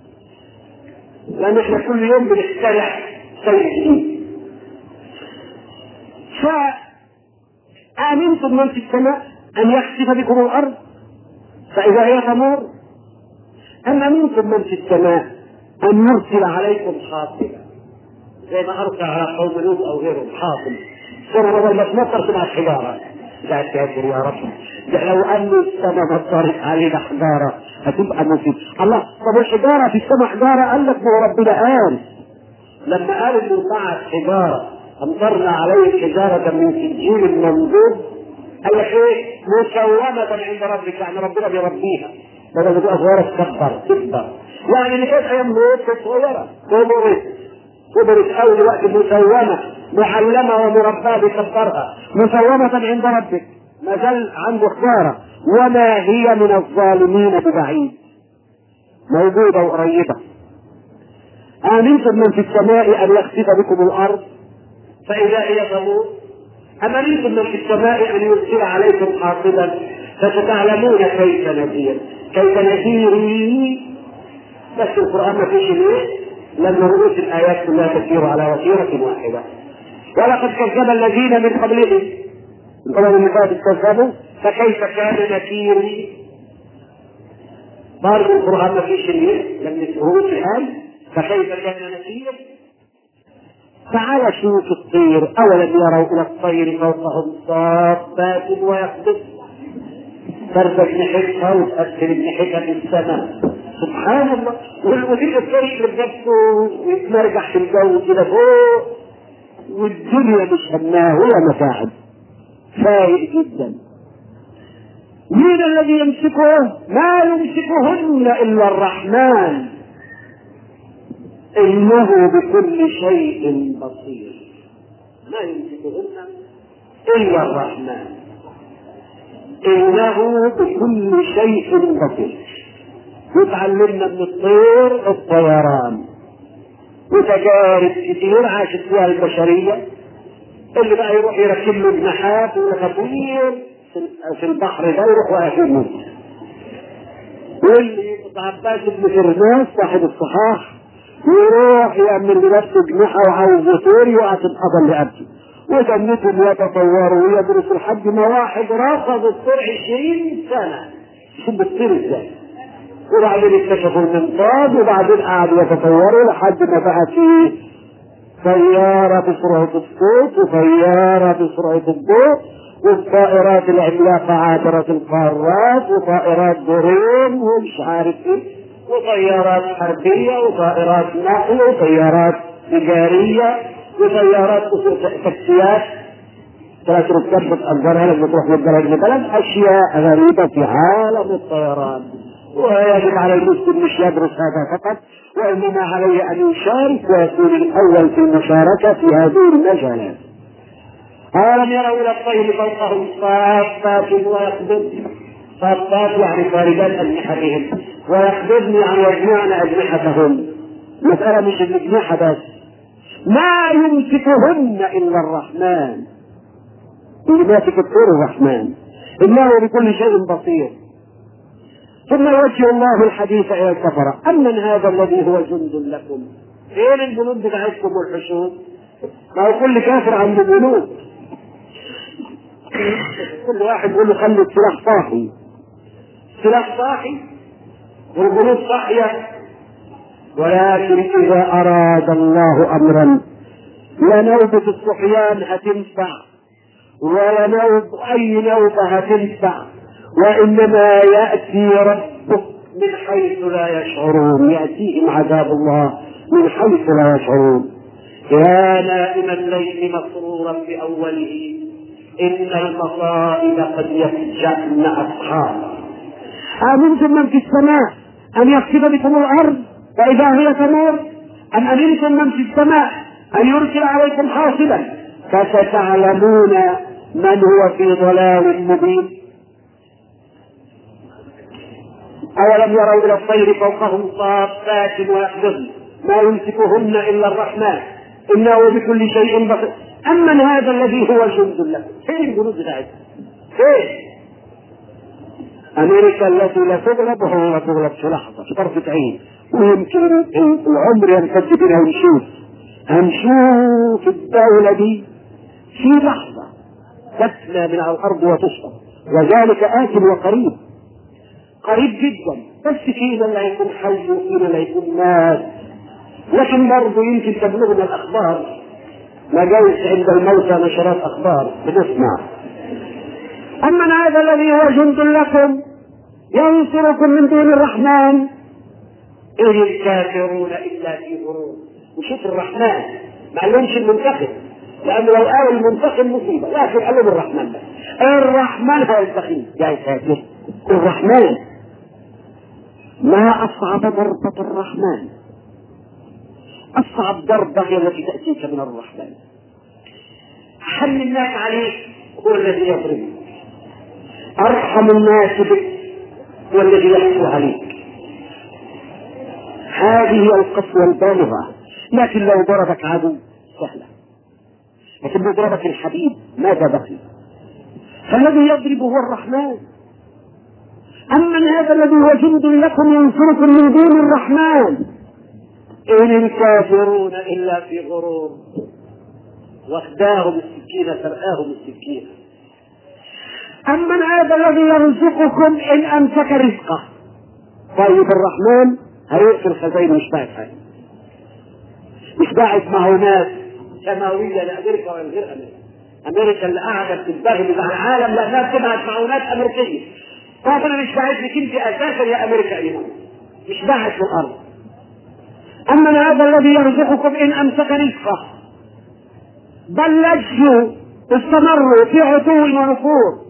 لان احنا كل يوم بنخترع شيء جديد. فآمنتم من في السماء أن يخسف بكم الأرض فإذا هي تمور، أم أمنتم من في السماء أن يرسل عليكم حاصبا زي ما أرسل على قوم لوط أو غيرهم حاصب، سنة بدل ما تمطر تبعت حجارة. لا تاكل يا رب، ده لو أن السماء مطرت علينا حجارة هتبقى مصيبة. الله، طب الحجارة في السماء حجارة؟ قال لك ما ربنا قال لما قال إنه بعت حجارة أمطرنا عليه حجارة من سجيل منضود، قال لك ايه؟ مسومة عند ربك، يعني ربنا بيربيها بدل ما تبقى تكبر. يعني اللي كانت ايام لوط كانت صغيرة كبرت قوي دلوقتي، مسومة معلمة ومرباة بيكبرها، مسومة عند ربك، ما زال عنده خسارة، وما هي من الظالمين ببعيد، موجودة وقريبة. آمنتم من في السماء أن يخسف بكم الأرض فإذا هي تمور، أم أمنتم من في السماء أن يرسل عليكم حاصبا فستعلمون كيف نذير. كيف نذيري؟ بس القرآن ما فيش ليه؟ لأن رؤوس الآيات كلها تسير على وتيرة واحدة. ولقد كذب الذين من قبلهم، من قبل المكاتب كذبوا فكيف كان نكيري. برضه القرآن ما فيش ليه؟ لأن رؤوس الآيات فكيف كان نكير. تعال شوف الطير، أولم يروا إلى الطير فوقهم صافات ويقبض، تربك نحتها وتأثر نحتها في السماء، سبحان الله. والمدير الطير بنفسه يتمرجح في الجو كده فوق، والدنيا مش هماه ولا متاعب، فايق جدا. مين الذي يمسكه؟ ما يمسكهن إلا الرحمن، إنه بكل شيء بصير. ما يمسكهن إلا الرحمن، إنه بكل شيء بصير. وتعلمنا من الطير الطيران، وتجارب كتير عاشت فيها البشرية. اللي بقى يروح يركب له جناحات وتطوير في البحر ده يروح وياخده، واللي عباس بن فرناس صاحب الصحاح يروح يعمل لنفسه جناحه وعاوز يطير يقع تنقضى لأبته، وجنتهم يتطوروا ويدرسوا لحد ما واحد رفض الطير 20 سنة شوف بتطير ازاي، وبعدين اكتشفوا المنطاد، وبعدين قعدوا يتطوروا لحد ما بقى فيه سيارة بسرعة الصوت، وسيارة بسرعة الضوء، والطائرات العملاقة عابرة القارات، وطائرات درون ومش عارف ايه، وطيارات حربية، وطائرات نقل، وطيارات تجارية، وطيارات تاكسيات ثلاث ركاب بتأجرها لما تروح من بلد لبلد. أشياء غريبة في عالم الطيران، ويجب على المسلم مش يدرس هذا فقط، وإنما عليه أن يشارك ويكون الأول في المشاركة في هذه المجالات. أولم يروا إلى الطير فوقهم صافات ويقبضن، صافات يعني خارجات أجنحتهم، ويقبضن يعني يجمعن أجنحتهم. مسألة مش الأجنحة بس، ما يمسكهن إلا الرحمن، ماسك الطير الرحمن، إنه بكل شيء بصير. ثم يوجه الله الحديث إلى الكفرة، أمن هذا الذي هو جند لكم؟ فين الجنود بتاعتكم والحشود؟ ما هو كل كافر عنده جنود، كل واحد يقول له خلي السلاح صاحي، السلاح صاحي والجنود صاحية. ولكن إذا أراد الله أمرا لا نوبة الصحيان هتنفع ولا أي نوبة هتنفع، وإنما يأتي ربك من حيث لا يشعرون، يأتيهم عذاب الله من حيث لا يشعرون. يا نائم الليل مسرورا بأوله إن المصائب قد يفجأن أصحابه. آمنتم من في السماء أن يخسف بكم الأرض فإذا هي تمور، أم أمنتم من في السماء أن يرسل عليكم حاصبا فستعلمون من هو في ضلال مبين. أولم يروا إلى الطير فوقهم صافات ويقبضن ما يمسكهن إلا الرحمن إنه بكل شيء بصير. أمن هذا الذي هو جند لكم؟ فين الجنود بتاعتهم؟ فين؟ أمريكا التي لا تغلب وهو لا تغلب في لحظة في طرفة عين، ويمكن العمر يمتد بنا هنشوف الدولة دي في لحظة تفنى من على الأرض وتسقط، وذلك آت وقريب، قريب جدا. بس فينا اللي هيكون حي وفينا اللي هيكون مات، لكن برضه يمكن تبلغنا الأخبار، ما جايز عند الموتى نشرات أخبار بنسمع. أمن هذا الذي هو جند لكم ينصركم من دون الرحمن إن الكافرون إلا في غرور. وشوف الرحمن ما علمش المنتخب، لأنه لو قال المنتخب مصيبة، لكن قال الرحمن بس. الرحمن هو البخيل. يا ساتر، الرحمن ما أصعب ضربة الرحمن. أصعب ضربة هي التي تأتيك من الرحمن. أحن الناس عليك هو الذي يضربك، أرحم الناس بك هو الذي يحسو عليك. هذه القسوة البالغة. لكن لو ضربك عدو سهلة، لكن لو ضربك الحبيب ماذا بقي؟ فالذي يضرب هو الرحمن. أما هذا الذي هو جند لكم ينصركم من دون الرحمن، إن الكافرون إلا في غرور. واخداهم السكينة سرقاهم السكينة. أما هذا الذي يرزقكم إن أمسك رزقه. طيب الرحمن هيقفل خزائنه، مش باعث حاجة، مش باعث معونات سماوية لأمريكا ولا غير أمريكا. أمريكا اللي قاعدة بتستغرب على العالم لأنها بتبعث معونات أمريكية. طبعا أنا مش باعث لك أنت أساسا يا أمريكا أيضا، مش باعث في الأرض. أما هذا الذي يرزقكم إن أمسك رزقه، بل لجوا استمروا في عتو ونفور.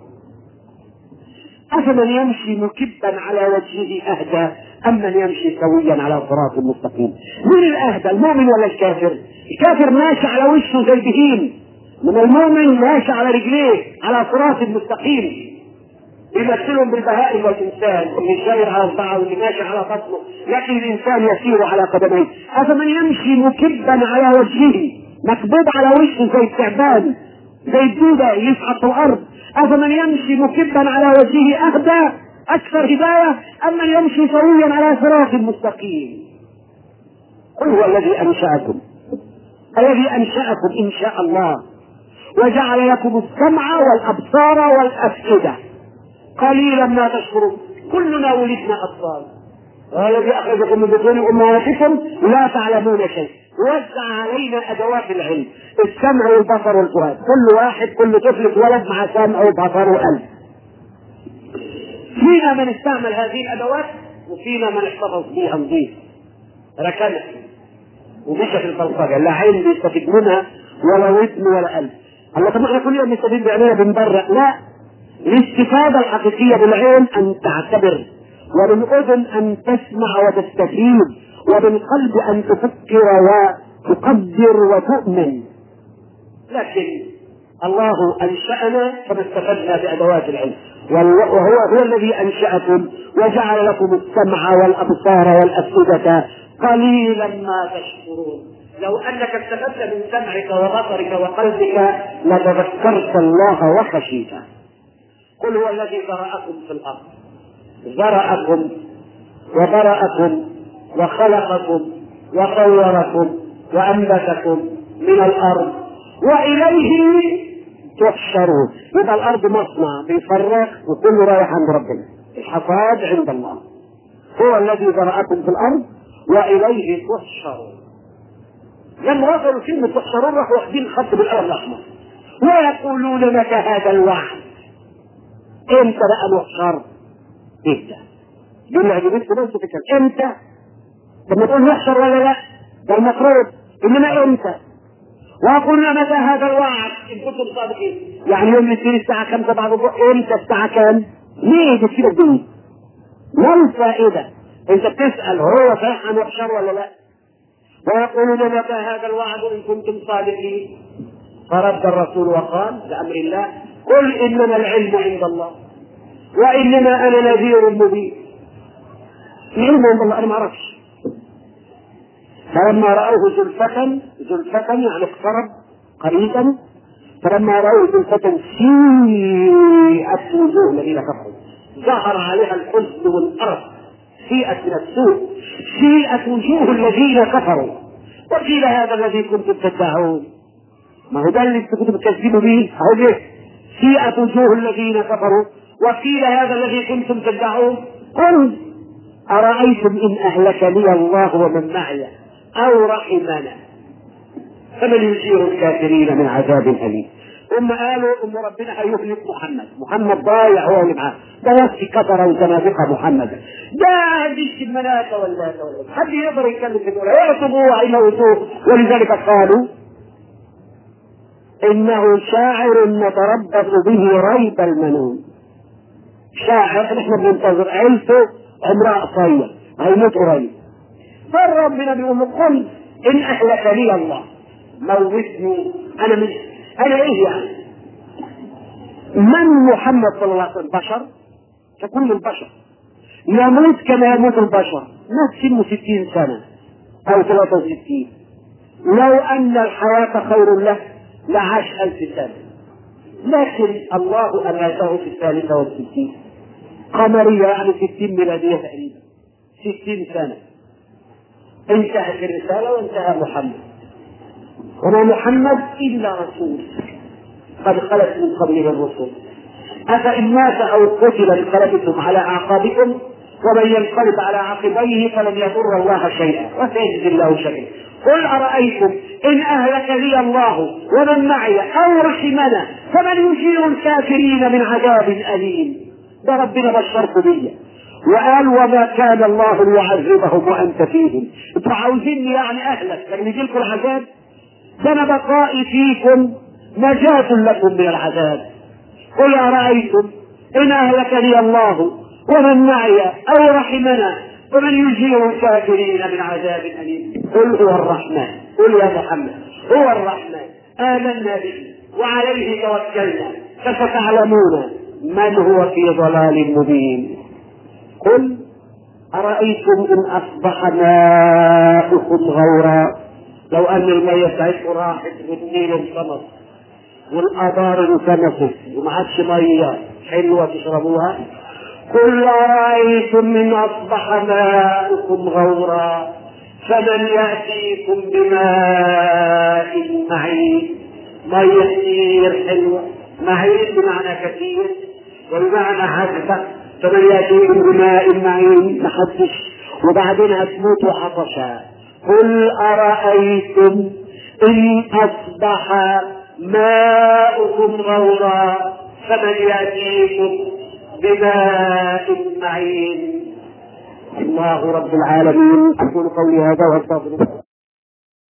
أفمن يمشي مكبا على وجهه أهدى أم من يمشي سويا على صراط مستقيم؟ من الأهدى، المؤمن ولا الكافر؟ الكافر ماشي على وشه زي البهيم، من المؤمن ماشي على رجليه على صراط مستقيم. يمثلهم بالبهائم والإنسان، اللي شاير على الضعف واللي ماشي على بطنه، لكن الإنسان يسير على قدميه. أفمن يمشي مكبا على وجهه، مكبوب على وشه زي التعبان زي الدودة يسقط الأرض. أفمن يمشي مكبا على وجهه أهدى أكثر هداية أم من يمشي سويا على صراط مستقيم؟ قل هو الذي أنشأكم، الذي أنشأكم إن شاء الله وجعل لكم السمع والأبصار والأفئدة، قليلا ما تشكرون. كلنا ولدنا أطفال، والذي أخرجكم من بطون أمهاتكم لا تعلمون شيء. وزع علينا أدوات العلم، السمع والبصر والفؤاد. كل واحد، كل طفل اتولد مع سمع وبصر وقلب. فينا من استعمل هذه الأدوات وفينا من احتفظ بها نظيف ركنها ومشى في البلطجة، لا عين بيستفيد منها ولا ودن ولا قلب. الله، طب احنا كل يوم نستفيد بعينينا بنبرق؟ لا، الاستفادة الحقيقية بالعين أن تعتبر، وبالأذن أن تسمع وتستفيد، وبالقلب أن تفكر وتقدر وتؤمن. لكن الله أنشأنا فما استفدنا بأدوات العلم، وهو الذي أنشأكم وجعل لكم السمع والأبصار والأفئدة قليلا ما تشكرون. لو أنك استفدت من سمعك وبصرك وقلبك لتذكرت الله وخشيته. قل هو الذي ذرأكم في الأرض، ذرأكم وبرأكم وخلقكم وصوركم وأنبتكم من الأرض وإليه تحشرون. يبقى الأرض مصنع بيفرق وكله رايح عند ربنا، الحصاد عند الله. هو الذي ذرأكم في الأرض وإليه تحشرون. لما وصلوا كلمة تحشرون راحوا واخدين خط بالقلم الأحمر ويقولون متى هذا الوعد؟ امتى بقى نحشر؟ امتى؟ دول عجبتك بس فكرة امتى؟ لما تقول نحشر ولا لا؟ ده المفروض، انما امتى؟ ويقولون متى هذا الوعد ان كنتم صادقين. يعني يوم الاثنين الساعة 5 بعد الظهر، امتى الساعة كام؟ ليه بتصير الدنيا؟ ما الفائدة؟ انت بتسأل هو صحيح هنحشر ولا لا؟ ويقولون متى هذا الوعد ان كنتم صادقين. فرد الرسول وقال بأمر الله: قل إنما العلم عند الله وإنما أنا نذير مبين. العلم عند الله، أنا ما أعرفش. فلما رأوه زلفة يعني اقترب قريبا، فلما رأوه زلفة سيئت وجوه الذين كفروا، ظهر عليها الحزن والقرف، سيئت من السوء، سيئت وجوه الذين كفروا، وقيل هذا الذي كنتم تدعون. ما هو ده اللي انتم كنتم تكذبوا به، اهو جه سيئت وجوه الذين كفروا وقيل هذا الذي كنتم تدعون. قل أرأيتم إن أهلكني الله ومن معي أو رحمنا فمن يجير الكافرين من عذاب أليم. ثم قالوا إن ربنا هيهلك محمد ضايع هو اللي معاه، ده يكفي كفر وزنادقة محمد، ده دي المناة ولا حد يقدر يتكلم في دولة يعتبوه ويموتوه. ولذلك قالوا إنه شاعر نتربص به ريب المنون. شاعر احنا بننتظر عيلته عمرها قصير هيموت قريب. فربنا بيقول قل إن أهلك لي الله موتني أنا إيه يعني؟ من محمد صلى الله عليه وسلم بشر ككل البشر، يموت كما يموت البشر، مات سنه 60 سنة أو 63. لو أن الحياة خير له لعاش 1000 سنة، لكن الله أماته في 63 قمرية، يعني 60 ميلادية تقريبا، 60 سنة. انتهت الرسالة وانتهى محمد، وما محمد إلا رسول قد خلت من قبله الرسل. أفإن مات أو قتل انقلبتم على أعقابكم ومن ينقلب على عقبيه فلن يضر الله شيئا وسيجزي الله شيئا. قل أرأيتم إن أهلك لي الله ومن معي أو رحمنا فمن يجير الكافرين من عذاب أليم. ده ربنا بشركم بيه وقال وما كان الله ليعذبهم وأنت فيهم. انتوا عاوزيني يعني أهلك لكن يجي لكم العذاب؟ ده أنا بقائي فيكم نجاة لكم من العذاب. قل أرأيتم إن أهلكني الله ومن معي أو رحمنا ومن يجير الكافرين من عذاب أليم. قل هو الرحمن، قل يا محمد هو الرحمن آمنا به وعليه توكلنا فستعلمون من هو في ضلال مبين. قل أرأيتم إن أصبح ماؤكم غورا، لو أن المية بتاعتكم راحت والنيل انطمس والآبار انكمست وما عادش مية حلوة تشربوها. قل أرأيتم إن أصبح ماؤكم غورا فمن يأتيكم بماء معين. مية كثير حلوة، معين بمعنى كثير والمعنى عذبة. فمن يأتيكم بماء معين محدش وبعدين هتموتوا عطشا. قل أرأيتم إن أصبح ماؤكم غورا فمن يأتيكم بماء معين. الله رب العالمين. أقول قولي هذا وأستغفر الله.